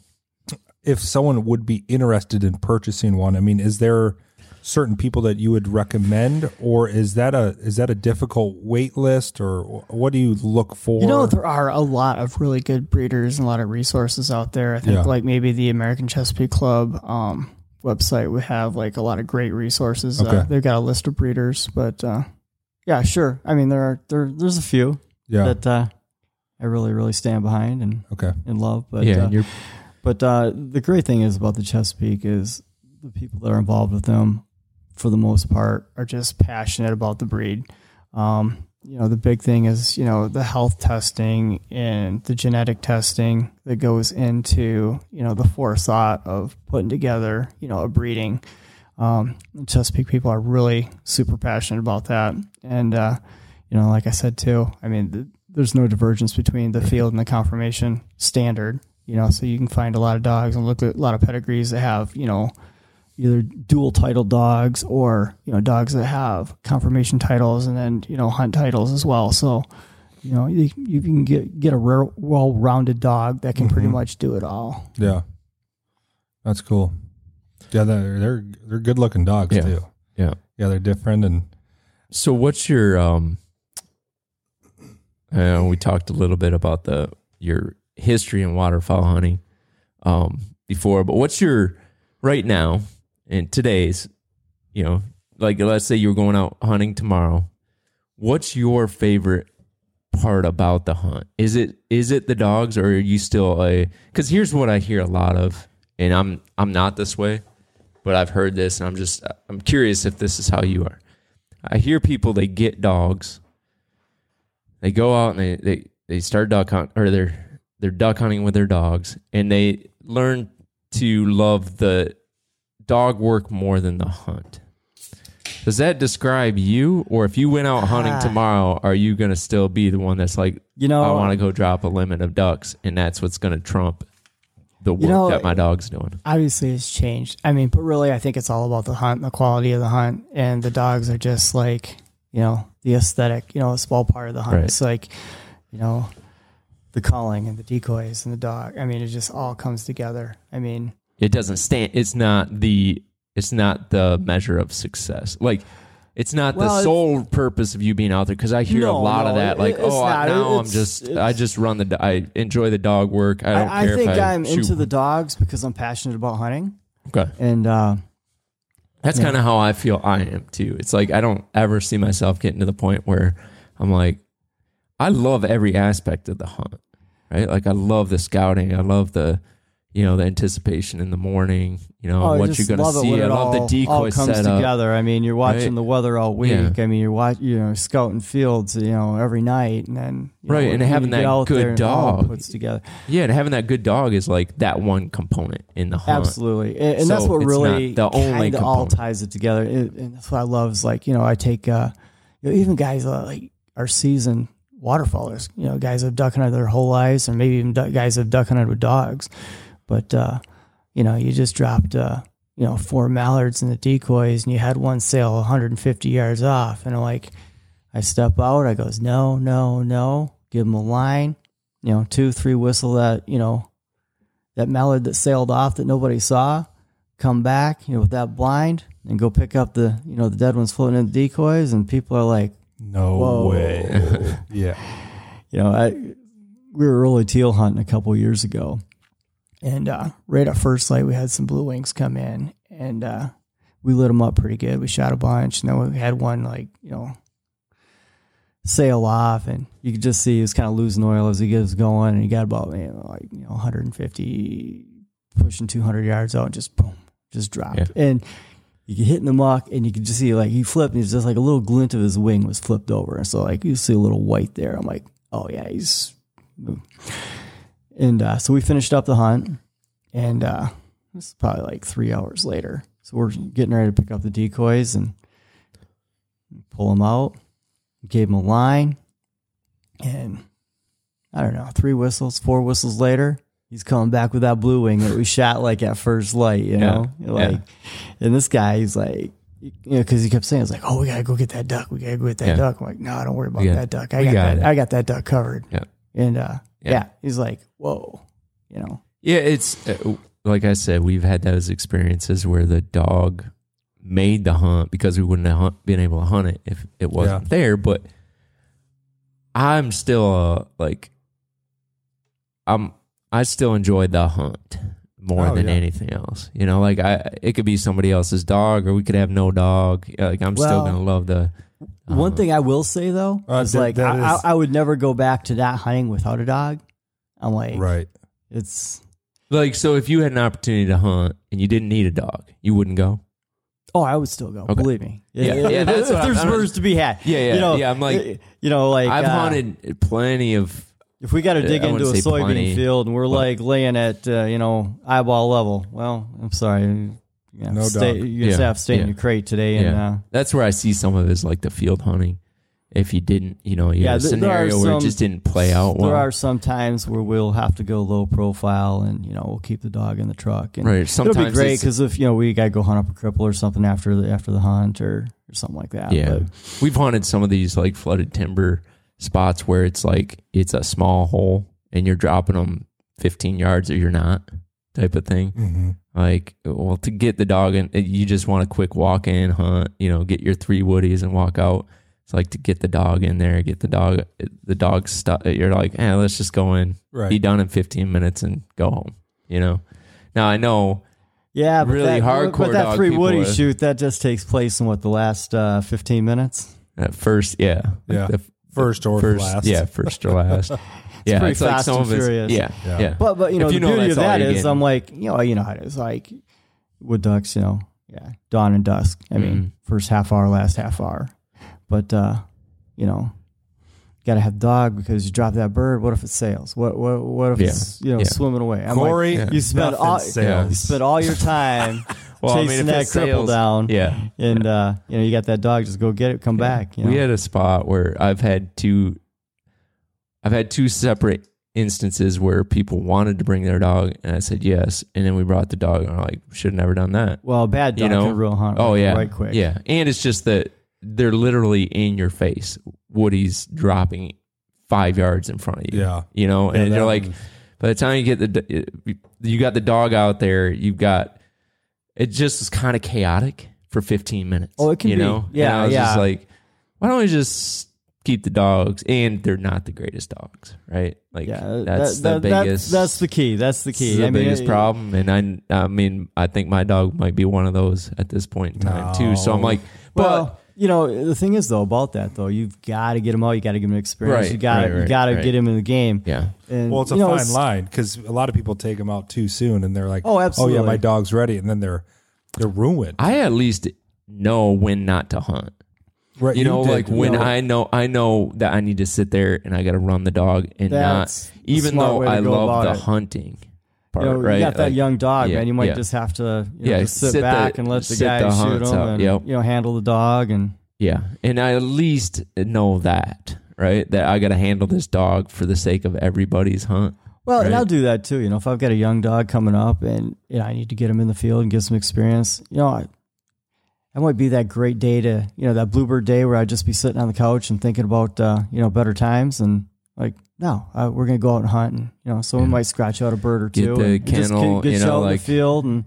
if someone would be interested in purchasing one, I mean, is there certain people that you would recommend, or is that a is that a difficult wait list, or what do you look for? You know, there are a lot of really good breeders and a lot of resources out there. I think Yeah. like maybe the American Chesapeake Club um, website would have like a lot of great resources. Okay. Uh, they've got a list of breeders, but uh, yeah, sure. I mean, there are there there's a few yeah. that uh, I really really stand behind and Okay. and love. But yeah, uh, and you're but uh, the great thing is about the Chesapeake is the people that are involved with them, for the most part, are just passionate about the breed. Um, you know, the big thing is, you know, the health testing and the genetic testing that goes into, you know, the forethought of putting together, you know, a breeding. Um, Chesapeake people are really super passionate about that. And, uh, you know, like I said, too, I mean, th- there's no divergence between the field and the conformation standard, you know, so you can find a lot of dogs and look at a lot of pedigrees that have, you know, either dual title dogs or, you know, dogs that have conformation titles and then, you know, hunt titles as well. So, you know, you, you can get, get a rare, well-rounded dog that can pretty Mhm. much do it all. Yeah. That's cool. Yeah, they're they're they're good looking dogs Yeah. too. yeah. Yeah, they're different, and So what's your um uh, we talked a little bit about the your history in waterfowl hunting um before, but what's your right now in today's, you know, like let's say you were going out hunting tomorrow, what's your favorite part about the hunt? Is it is it the dogs, or are you still a, cuz here's what I hear a lot of, and I'm I'm not this way, but I've heard this and I'm just I'm curious if this is how you are. I hear people, they get dogs, they go out and they, they, they start duck hunt, or they're they're duck hunting with their dogs, and they learn to love the dog work more than the hunt. Does that describe you? Or if you went out hunting tomorrow, are you going to still be the one that's like, You know, I want to go drop a limit of ducks, and that's what's going to trump? the work You know, that my dog's doing. Obviously, it's changed. I mean, but really, I think it's all about the hunt, the quality of the hunt, and the dogs are just like, you know, the aesthetic. You know, it's all part of the hunt. Right. It's like, you know, the calling and the decoys and the dog. I mean, it just all comes together. I mean, It doesn't stand. It's not the. It's not the measure of success. Like, it's not Well, the it's- sole purpose of you being out there. Because I hear a No, lot no, of that. it- Like, it's oh, I, not. now I'm It's- just. it's- I just run the. do- I enjoy the dog work. I don't I, care I think if I I'm shoot. into the dogs because I'm passionate about hunting, Okay. and uh, That's Yeah. kind of how I feel I am too. It's like I don't ever see myself getting to the point where I'm like, I love every aspect of the hunt, right? Like I love the scouting. I love the, you know, the anticipation in the morning, you know, oh, I what just you're going love to it see. when I it love all, the decoy all comes setup. together. I mean, you're watching right? the weather all week. Yeah. I mean, you're watch, you know, scouting fields, you know, every night, and then you Right, know, and when having you get that out good there and it all dog. puts together. Yeah, and having that good dog is like that one component in the hunt. Absolutely, and, and that's So what it's really not the only kinda all component. ties it together. It, and that's what I love is like, you know, I take uh, you know, even guys uh, like our seasoned waterfowlers, you know, guys that have duck hunted their whole lives, or maybe even du- guys that have duck hunted with dogs, but uh, you know, you just dropped uh, you know, four mallards in the decoys, and you had one sail one hundred fifty yards off, and I'm like, I step out, I goes, no, no, no, give them a line, you know, two, three whistle that, you know, that mallard that sailed off that nobody saw, come back, you know, with that blind, and go pick up the, you know, the dead ones floating in the decoys, and people are like, No whoa. way. Yeah. You know, I we were early teal hunting a couple years ago, and uh, right at first light, we had some blue wings come in, and uh, we lit them up pretty good. We shot a bunch, and then we had one like, you know, sail off, and you could just see he was kind of losing oil as he gets going, and he got about, you know, like, you know, one hundred fifty, pushing two hundred yards out, and just boom, just dropped. Yeah. And you could hit in the muck, and you could just see like he flipped, and it's just like a little glint of his wing was flipped over, and so like you see a little white there. I'm like, oh yeah, he's. And uh, so we finished up the hunt, and uh, this is probably like three hours later. So we're getting ready to pick up the decoys and pull them out. Gave him a line, and I don't know, three whistles, four whistles later, he's coming back with that blue wing that we shot like at first light, you know, Yeah, like, yeah. and this guy, he's like, you know, because he kept saying, "It's like, oh, we gotta go get that duck. We gotta go get that Yeah. duck." I'm like, no, don't worry about We got- that duck. I we got, got that. it. I got that duck covered. Yeah. And uh, Yeah. yeah. he's like, whoa, you know, Yeah, it's uh, like I said, we've had those experiences where the dog made the hunt because we wouldn't have hunt, been able to hunt it if it wasn't Yeah. there. But I'm still uh, like, I'm I still enjoy the hunt more Oh, than yeah. anything else. You know, like I, it could be somebody else's dog, or we could have no dog. Like I'm still Well, gonna love the. One uh, thing I will say though Uh, is that- like that I, is- I, I would never go back to that hunting without a dog. I'm like, Right. it's Like, so if you had an opportunity to hunt and you didn't need a dog, you wouldn't go. oh, I would still go. Okay. Believe me. Yeah, If- yeah, if, that's if what I'm- there's I'm- birds to be had. Yeah, yeah, you know, yeah, I'm like- you know, like I've uh, hunted plenty of. If we got to dig I into a wouldn't say soybean plenty, field and we're but- like laying at uh, you know eyeball level, well, I'm sorry, you know, No stay, dog. you just Yeah, have to stay in yeah. your crate today. And Yeah, uh, that's where I see some of it is like the field hunting. If you didn't, you know, you Yeah, had a th- there are scenario where it some- just didn't play out well. there are some times where we'll have to go low profile, and you know we'll keep the dog in the truck. And Right, it'll be sometimes great it's- because if you know we got to go hunt up a cripple or something after the after the hunt or or something like that. Yeah, But, we've hunted some of these like flooded timber spots where it's like it's a small hole and you're dropping them fifteen yards or you're not, type of thing. Mm-hmm. Like, well, to get the dog in, you just want a quick walk in, hunt, you know, get your three woodies and walk out. It's like to get the dog in there, get the dog, the dog stuck. You're like, eh, let's just go in, Right. be done in fifteen minutes and go home, you know? Now I know, yeah, but Really that, hardcore But that dog three people woody are- shoot that just takes place in what the last uh, fifteen minutes. at first, yeah. Yeah. The First or first, last. yeah, first or last. yeah, pretty it's like fast some and of it's, furious. yeah, Yeah. yeah. But but you know If the you know beauty of that's all that you're is getting. I'm like you know you know how it is like wood ducks, you know, yeah, dawn and dusk. I mean, Mhm. first half hour, last half hour. But uh, you know, you gotta have dog because you drop that bird. What if it sails? What what what if Yeah. it's you know Yeah. swimming away? I'm Corey, like, you spend nothing all sales. you spend all your time Well, I mean, chasing if that it cripple sails- down. Yeah. And uh, you know, you got that dog, just go get it, come back. You know? We had a spot where I've had two, I've had two separate instances where people wanted to bring their dog, and I said yes, and then we brought the dog, and I'm like, should have never done that. Well, a bad dog you know? can real hunt oh yeah, right quick. Yeah, and it's just that they're literally in your face. Woody's dropping five yards in front of you. Yeah, you know, yeah, and you're like, one. by the time you get the, you got the dog out there, you've got, it just is kind of chaotic for fifteen minutes. Oh, it can you be. know? Yeah, and I was yeah. just like, why don't we just keep the dogs? And they're not the greatest dogs, right? Like Yeah, that's that, the that, biggest. That's, that's the key. That's the key. the I mean, biggest it- problem. And I, I mean, I think my dog might be one of those at this point in time too. So I'm No. like, but Well, you know, the thing is though about that though, you've got to get him out. You got to give him experience. Right, you got to right, right, you got to right. get him in the game. yeah, And, Well, it's a you know, fine line because a lot of people take them out too soon, and they're like, Oh, absolutely. Oh yeah, my dog's ready," and then they're they're ruined. I at least know when not to hunt. Right, You know, did, like you when know. I know, I know that I need to sit there and I got to run the dog and That's not, the even smart though way to I go love about the it. hunting part, You know, right? you got that Like, young dog, yeah, man. You might yeah. just have to you know, Yeah, just sit, sit back the- and let the sit guy the shoot hunts him out, and yep. you know handle the dog and Yeah, and I at least know that, right? That I got to handle this dog for the sake of everybody's hunt. well, and Right. I'll do that too. You know, if I've got a young dog coming up and you know, I need to get him in the field and get some experience, you know, I, that might be that great day to, you know, that bluebird day where I'd just be sitting on the couch and thinking about, uh, you know, better times and like, no, uh, we're going to go out and hunt and, you know, someone Yeah. might scratch out a bird or Get two the and just kennel, get, get you you know, out in like- the field. And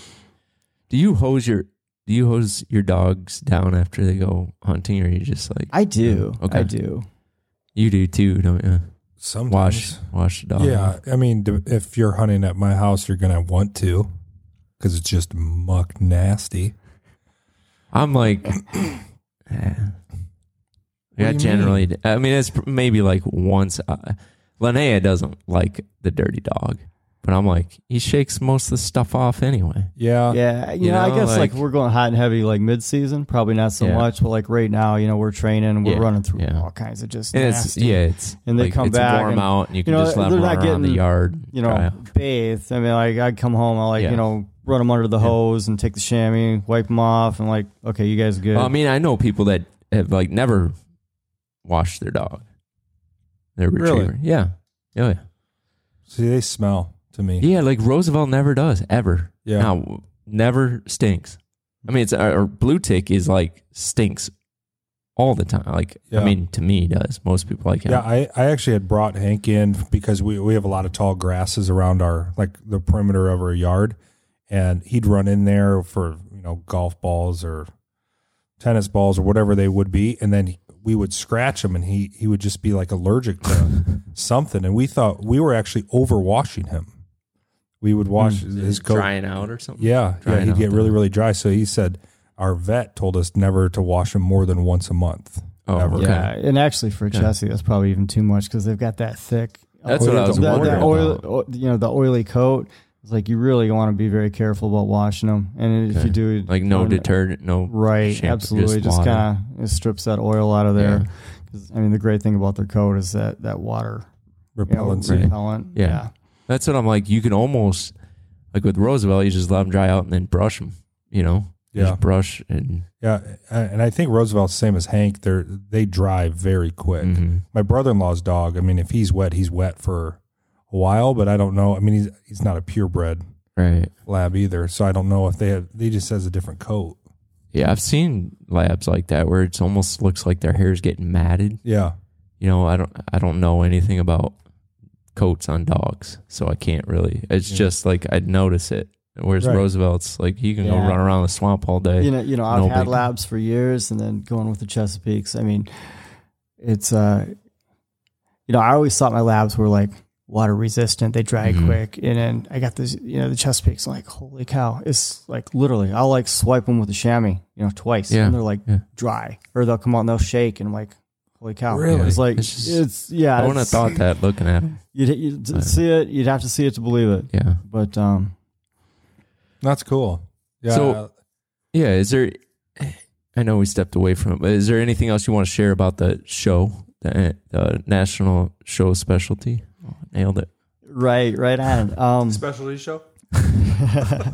Do you hose your Do you hose your dogs down after they go hunting, or you just like I do. Okay. I do. you do too, don't you? Sometimes. Wash wash the dog. Yeah, I mean, d- if you're hunting at my house, you're gonna want to, because it's just muck nasty. I'm like, eh. yeah, you generally. I mean, it's pr- maybe like once. Uh, Linnea doesn't like the dirty dog, but I'm like, he shakes most of the stuff off anyway. Yeah, Yeah, you, You know, I know, guess like, like- we're going hot and heavy like mid season, probably not so Yeah. much, but like right now, you know, we're training and we're Yeah, running through yeah. all kinds of just And it's nasty, yeah, it's And they like, come it's back warm and, out, and you can you know, just let them they're run not around the getting, yard. you dry know, out. bathed. I mean, like I'd come home, I like Yeah. you know run them under the hose and take the chamois, wipe them off, and like, okay, you guys are good. Well, I mean, I know people that have like never washed their dog, their Really? retriever. Yeah, oh yeah, see, they smell to me. yeah. Like Roosevelt never does ever. Yeah. Now, never stinks. I mean, it's our blue tick is like stinks all the time. Like Yeah. I mean, to me, it does. Most people like it. Yeah, I, I actually had brought Hank in because we, we have a lot of tall grasses around our, like the perimeter of our yard. And he'd run in there for, you know, golf balls or tennis balls or whatever they would be. And then he, we would scratch him and he, he would just be like allergic to something. And we thought we were actually overwashing him. We would wash his coat. drying out or something. Yeah, yeah, Drying he'd out get really, the- really dry. So he said our vet told us never to wash him more than once a month. Oh, ever. okay. yeah, and actually for Chessie, that's probably even too much because they've got that thick. That's what I was the, that wondering oil, about. o- you know, the oily coat. It's like you really want to be very careful about washing them, and if Okay. you do, Like no you know, detergent, no right, shampoo, absolutely, just, water. kind of strips that oil out of there. Yeah. 'Cause, I mean, the great thing about their coat is that that water you know, Repellency. Right. repellent. Yeah. Yeah. That's what I'm like. You can almost like with Roosevelt, you just let them dry out and then brush them. You know, Yeah. just brush and Yeah, and I think Roosevelt's the same as Hank. They they dry very quick. Mhm. My brother-in-law's dog. I mean, if he's wet, he's wet for a while. But I don't know. I mean, he's he's not a purebred right. lab either, so I don't know if they have. They just has a different coat. Yeah, I've seen labs like that where it's almost looks like their hair's getting matted. Yeah, You know, I don't I don't know anything about coats on dogs, so I can't really. It's Yeah. just like I'd notice it. Whereas Right. Roosevelt's like you can go Yeah. run around the swamp all day. You know, you know, I've No had big- labs for years, and then going with the Chesapeakes. I mean, it's uh, you know, I always thought my labs were like water resistant; they dry Mhm. quick. And then I got this, you know, the Chesapeakes. I'm like, holy cow! It's like literally, I'll like swipe them with a chamois, you know, twice, Yeah. and they're like Yeah. dry, or they'll come out and they'll shake, and I'm like, holy cow! Really? It's like It's it's, just- yeah. I wouldn't have it's- thought that looking at them. You'd, you'd see it. You'd have to see it to believe it. Yeah. But um, that's cool. Yeah, So- Yeah, is there? I know we stepped away from it, but is there anything else you want to share about the show, the, the national show specialty? Oh, nailed it. right, right on. Um, specialty show. I-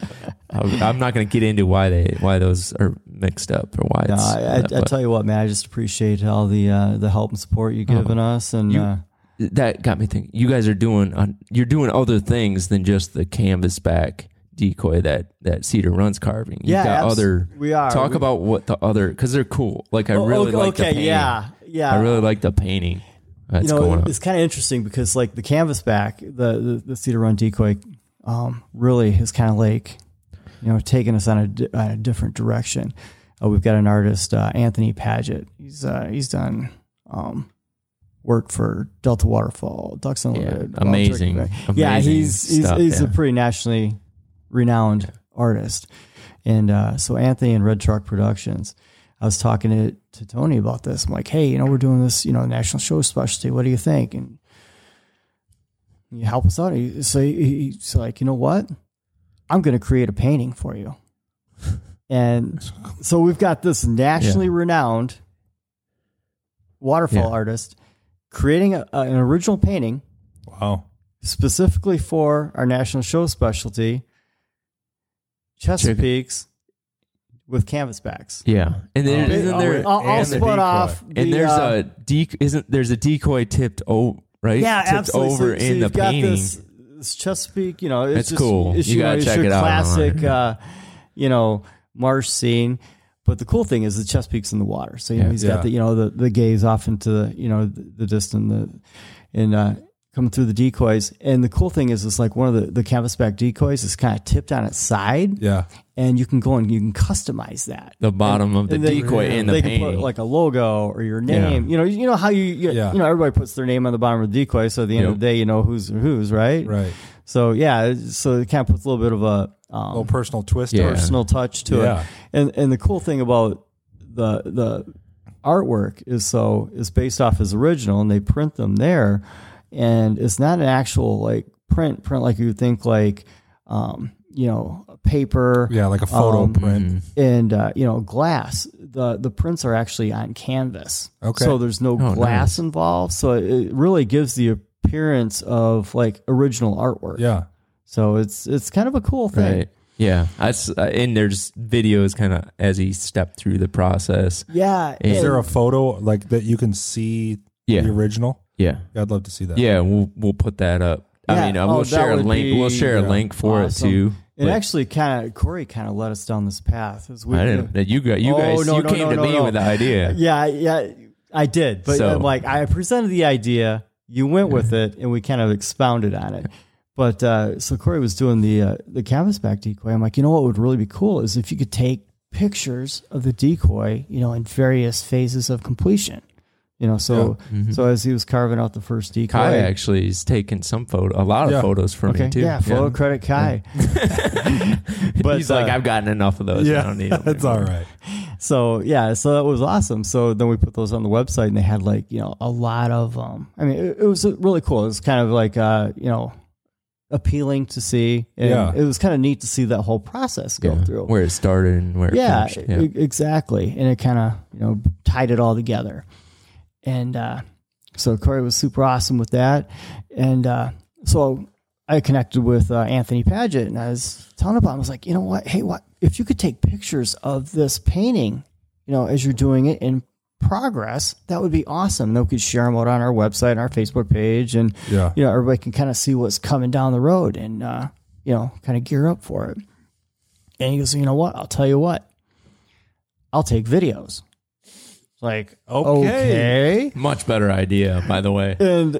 I'm not going to get into why they why those are mixed up or why No, it's. I, I, that, I but- tell you what, man. I just appreciate all the uh, the help and support you've Oh. given us, and You- uh, that got me thinking. You guys are doing uh, you're doing other things than just the canvas back decoy that that Cedar Run's carving. You've Yeah, got abs- other. we are. Talk We- about what the other because they're cool. Like I Oh, really okay, like the okay, painting. yeah, yeah. I really like the painting. That's you know, going on. it's kind of interesting because like the canvas back, the the, the Cedar Run decoy, um, really is kind of like, you know, taking us on a, di- on a different direction. Uh, we've got an artist, uh, Anthony Paget. He's uh, he's done um, work for Delta Waterfall, Ducks Unlimited. Yeah, amazing, Wild Turkey. amazing Yeah, he's he's, stuff, he's yeah. a pretty nationally renowned artist, and uh, so Anthony and Red Truck Productions. I was talking to, to Tony about this. I'm like, hey, you know, we're doing this, you know, national show specialty. What do you think? And you help us out. He, so he, he's like, you know what? I'm going to create a painting for you. And so we've got this nationally Yeah. renowned waterfall Yeah. artist creating a, a- an original painting Wow. specifically for our national show specialty, Chesapeake's with canvas backs. Yeah, and then Um, isn't there? I'll, I'll and the split decoy. off. and the, there's uh, a dec- isn't there's a decoy tipped over right? yeah, tipped absolutely. over so, so in the you've got painting. This, this Chesapeake, you know, it's That's just, cool. It's, You you know, gotta it's check your it out classic, online. uh, you know, marsh scene. But the cool thing is the Chesapeake's in the water, so you know Yeah. he's Yeah. got the you know the the gaze off into the you know the, the distance, the and uh, coming through the decoys. And the cool thing is, it's like one of the the canvasback decoys is kind of tipped on its side, Yeah. and you can go and you can customize that. The bottom And- of the and they- decoy in the they can painting. put like a logo or your name. Yeah. You know, you know how you you, Yeah. you know everybody puts their name on the bottom of the decoy, so at the end Yep. of the day, you know who's who's right. Right. So yeah, so it kind of puts a little bit of a um, little personal twist. Yeah. on it. personal touch to Yeah. it. And and the cool thing about the the artwork is so is based off his original, and they print them there, and it's not an actual like print print like you would think like um, you know paper Yeah, like a photo Um, print. Mhm. and uh, you know glass. The the prints are actually on canvas, Okay. so there's no Oh, glass nice. involved, so it really gives the appearance of like original artwork. Yeah. So it's it's kind of a cool thing. Right. Yeah. That's uh, and there's videos kind of as he stepped through the process. Yeah. Is and- there a photo like that you can see Yeah. the original? Yeah. Yeah, I'd love to see that. Yeah. We'll we'll put that up. I Yeah. mean, uh, Oh, we'll that share a would link. We'll be, share yeah, a link for awesome. it too. It But actually kind of Corey kind of led us down this path. As we, I didn't. that You got you Oh, guys. no, you no, came no, to no, me no. with the idea. Yeah, yeah, I did. But So- uh, like I presented the idea, you went with it, and we kind of expounded on it. But uh, so Corey was doing the uh, the canvasback decoy. I'm like, you know what would really be cool is if you could take pictures of the decoy, you know, in various phases of completion. You know, so Mhm. so as he was carving out the first decoy, Kai actually is taking some photo, a lot of Yeah. photos for okay, me too. yeah, photo credit Kai. But, He's like, uh, I've gotten enough of those. I don't need them. that's all right. So yeah, so that was awesome. So then we put those on the website, and they had like you know a lot of. Um, I mean, it, it was really cool. It was kind of like uh, you know appealing to see, and Yeah. it was kind of neat to see that whole process go Yeah. through. Where it started and where it yeah, finished. Yeah. e- exactly, and it kind of you know tied it all together. And uh, so Corey was super awesome with that, and uh, so I connected with uh, Anthony Paget, and I was telling him about it. I was like, you know what? Hey, what if you could take pictures of this painting, you know, as you're doing it in progress? That would be awesome. Then we could share them out on our website and our Facebook page, and Yeah. you know, everybody can kind of see what's coming down the road, and uh, you know, kind of gear up for it. And he goes, you know what? I'll tell you what. I'll take videos. Like, Okay. okay. Much better idea, by the way. And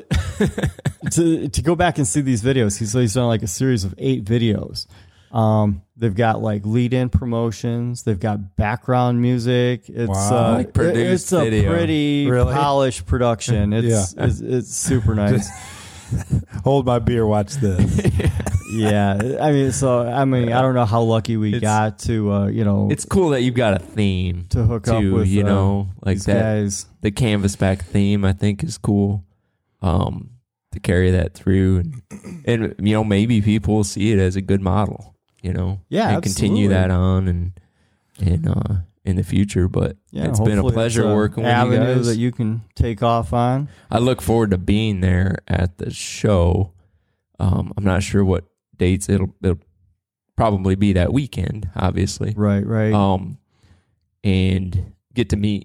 to to go back and see these videos, he's he's done like a series of eight videos. Um, they've got like lead-in promotions. They've got background music. It's Wow. uh, Like it- produced it's a video. pretty Really? polished production. It's, Yeah. it's it's super nice. Hold my beer, watch this. Yeah, I mean, so I mean, I don't know how lucky we It's- got to uh, you know It's cool that you've got a theme to hook up too. with You uh, know, like these that. guys. The canvasback theme, I think, is cool. Um, to carry that through, and, and you know, maybe people will see it as a good model. You know, Yeah, and continue absolutely. that on and and uh, in the future. But Yeah, it's been a hopefully pleasure it's a working with you avenue guys. that you can take off on. I look forward to being there at the show. Um, I'm not sure what dates it'll it'll probably be that weekend, obviously. Right, right. Um, and get to meet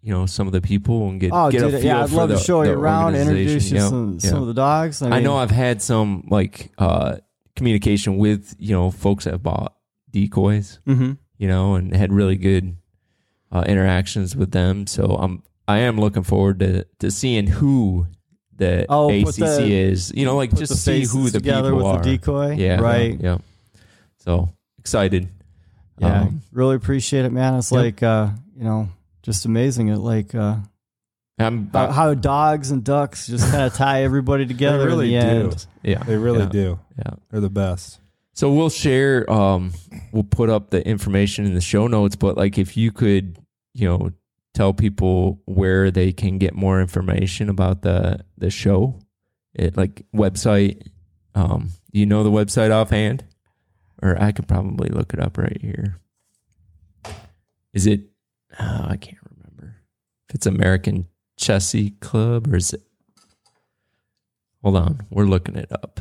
you know, some of the people and get Oh, get dude, a feel yeah, I'd for love the, to show the you around, introduce you organization. some, Yep, some yep. of the dogs. I, mean, I know I've had some like uh, communication with, you know, folks that have bought decoys, mm-hmm. you know, and had really good uh, interactions with them. So I'm I am looking forward to to seeing who the Oh, A put C C the- is. You know, like put just the see faces who the together people with are. the decoy. Yeah, right. Yeah. So excited. Yeah, Um, really appreciate it, man. It's yep. like uh, you know, just amazing. It like uh, I'm how, how dogs and ducks just kind of tie everybody together. They really in the do. End. yeah, They really yeah, do. Yeah. They're the best. So we'll share, um, we'll put up the information in the show notes, but like if you could, you know, tell people where they can get more information about the, the show, it like website, um, do you know the website offhand? Or I could probably look it up right here. Is it, oh, I can't remember if it's American Chessie Club or is it, hold on, we're looking it up.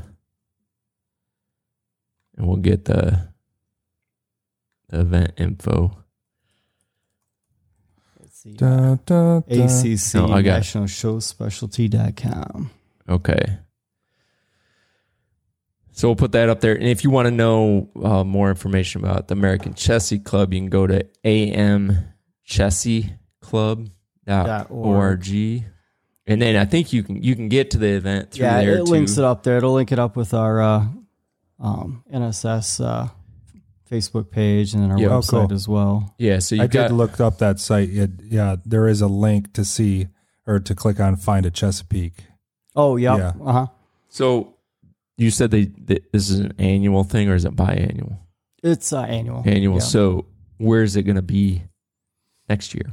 And we'll get the, the event info. Let's see. Da, da, da. A C C No, I got it. National Show Specialty dot com. Okay. So we'll put that up there. And if you want to know uh, more information about the American Chessie Club, you can go to a m chessie club dot org. And then I think you can you can get to the event through Yeah, there it too. links it up there. It'll link it up with our uh, um, N S S uh, Facebook page and then our Yeah. Oh, website cool. as well. Yeah, so I you've got did look up that site. It, yeah, there is a link to see or to click on Find a Chesapeake. Oh, yep. Yeah. Uh huh. so you said they, that this is an annual thing or is it biannual? It's uh, annual. Annual. Yeah. So where is it going to be next year?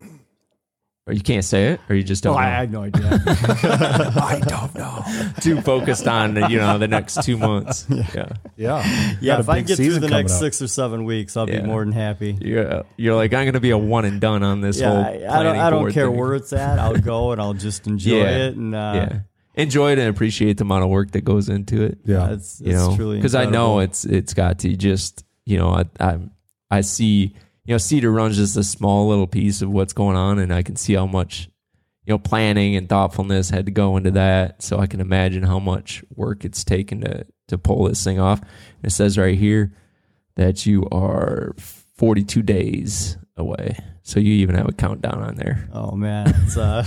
Or you can't say it, or you just don't Oh, know? I have no idea. I don't know. Too focused on you know the next two months. Yeah, Yeah. yeah, Got a if I big get through season the coming next up. six or seven weeks, I'll Yeah. be more than happy. yeah. You're like I'm going to be a one and done on this Yeah, whole. I, I don't. planning I don't board care thing. where it's at. I'll go and I'll just enjoy Yeah. it. And uh, Yeah, enjoy it and appreciate the amount of work that goes into it. Yeah. it's, You it's know, truly because I know incredible. it's it's got to just you know I I I see you know Cedar Run's just a small little piece of what's going on, and I can see how much. You know, planning and thoughtfulness had to go into that. So I can imagine how much work it's taken to to pull this thing off. It says right here that you are forty-two days away. So you even have a countdown on there. Oh man, it's uh,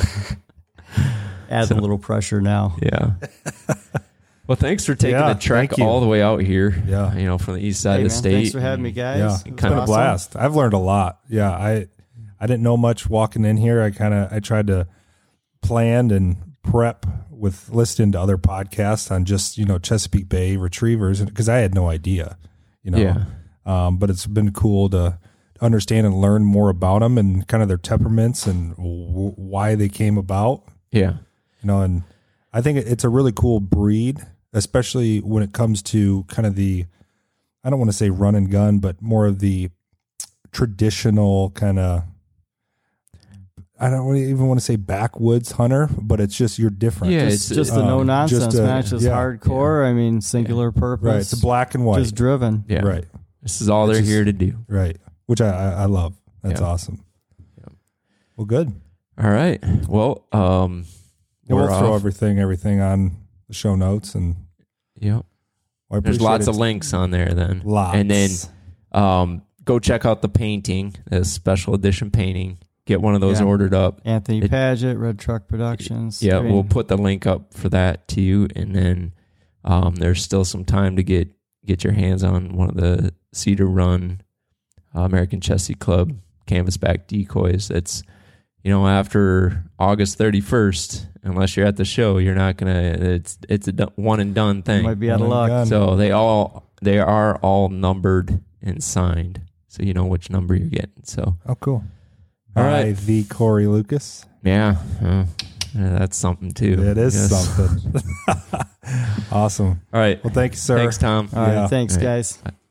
adds So- a little pressure now. Yeah. Well, thanks for taking Yeah, the trek thank you. all the way out here. Yeah. You know, from the east side Hey, of the man, state. thanks for having me, guys. Yeah. It It's was been a awesome. blast. I've learned a lot. Yeah. I I didn't know much walking in here. I kind of I tried to plan and prep with listening to other podcasts on just, you know, Chesapeake Bay retrievers because I had no idea, you know. Yeah. Um, but it's been cool to understand and learn more about them and kind of their temperaments and w- why they came about. Yeah. You know, and I think it's a really cool breed, especially when it comes to kind of the, I don't want to say run and gun, but more of the traditional kind of, I don't even want to say backwoods hunter, but it's just, you're different. Yeah, Just, it's just the um, no nonsense, just a- man. It's just yeah, hardcore. I mean, singular purpose. right. It's black and white. Just driven. Yeah. Right. This is all It's they're just- here to do. Right. Which I, I, I love. That's Yeah. awesome. Yeah. Well, good. All right. Well, um, We'll we're throw off. everything, everything on the show notes and Yep. well, I There's appreciate lots it. of links on there then. Lots. And then um, go check out the painting, the special edition painting. Get one of those Yeah. ordered up. Anthony It- Paget, Red Truck Productions. Yeah, I mean, we'll put the link up for that to you. And then um, there's still some time to get, get your hands on one of the Cedar Run uh, American Chessie Club canvasback decoys. That's, you know, after August thirty-first, unless you're at the show, you're not going to, it's it's a do- one and done thing. might be out of One and luck. done. So they all they are all numbered and signed, so you know which number you're getting. So Oh, cool. All By right. the Corey Lucas. yeah, uh, yeah, that's something too. It is Yes. something. Awesome. All right, Well, thank you, sir. thanks, Tom. All right. Yeah. Thanks, All right. guys. Bye.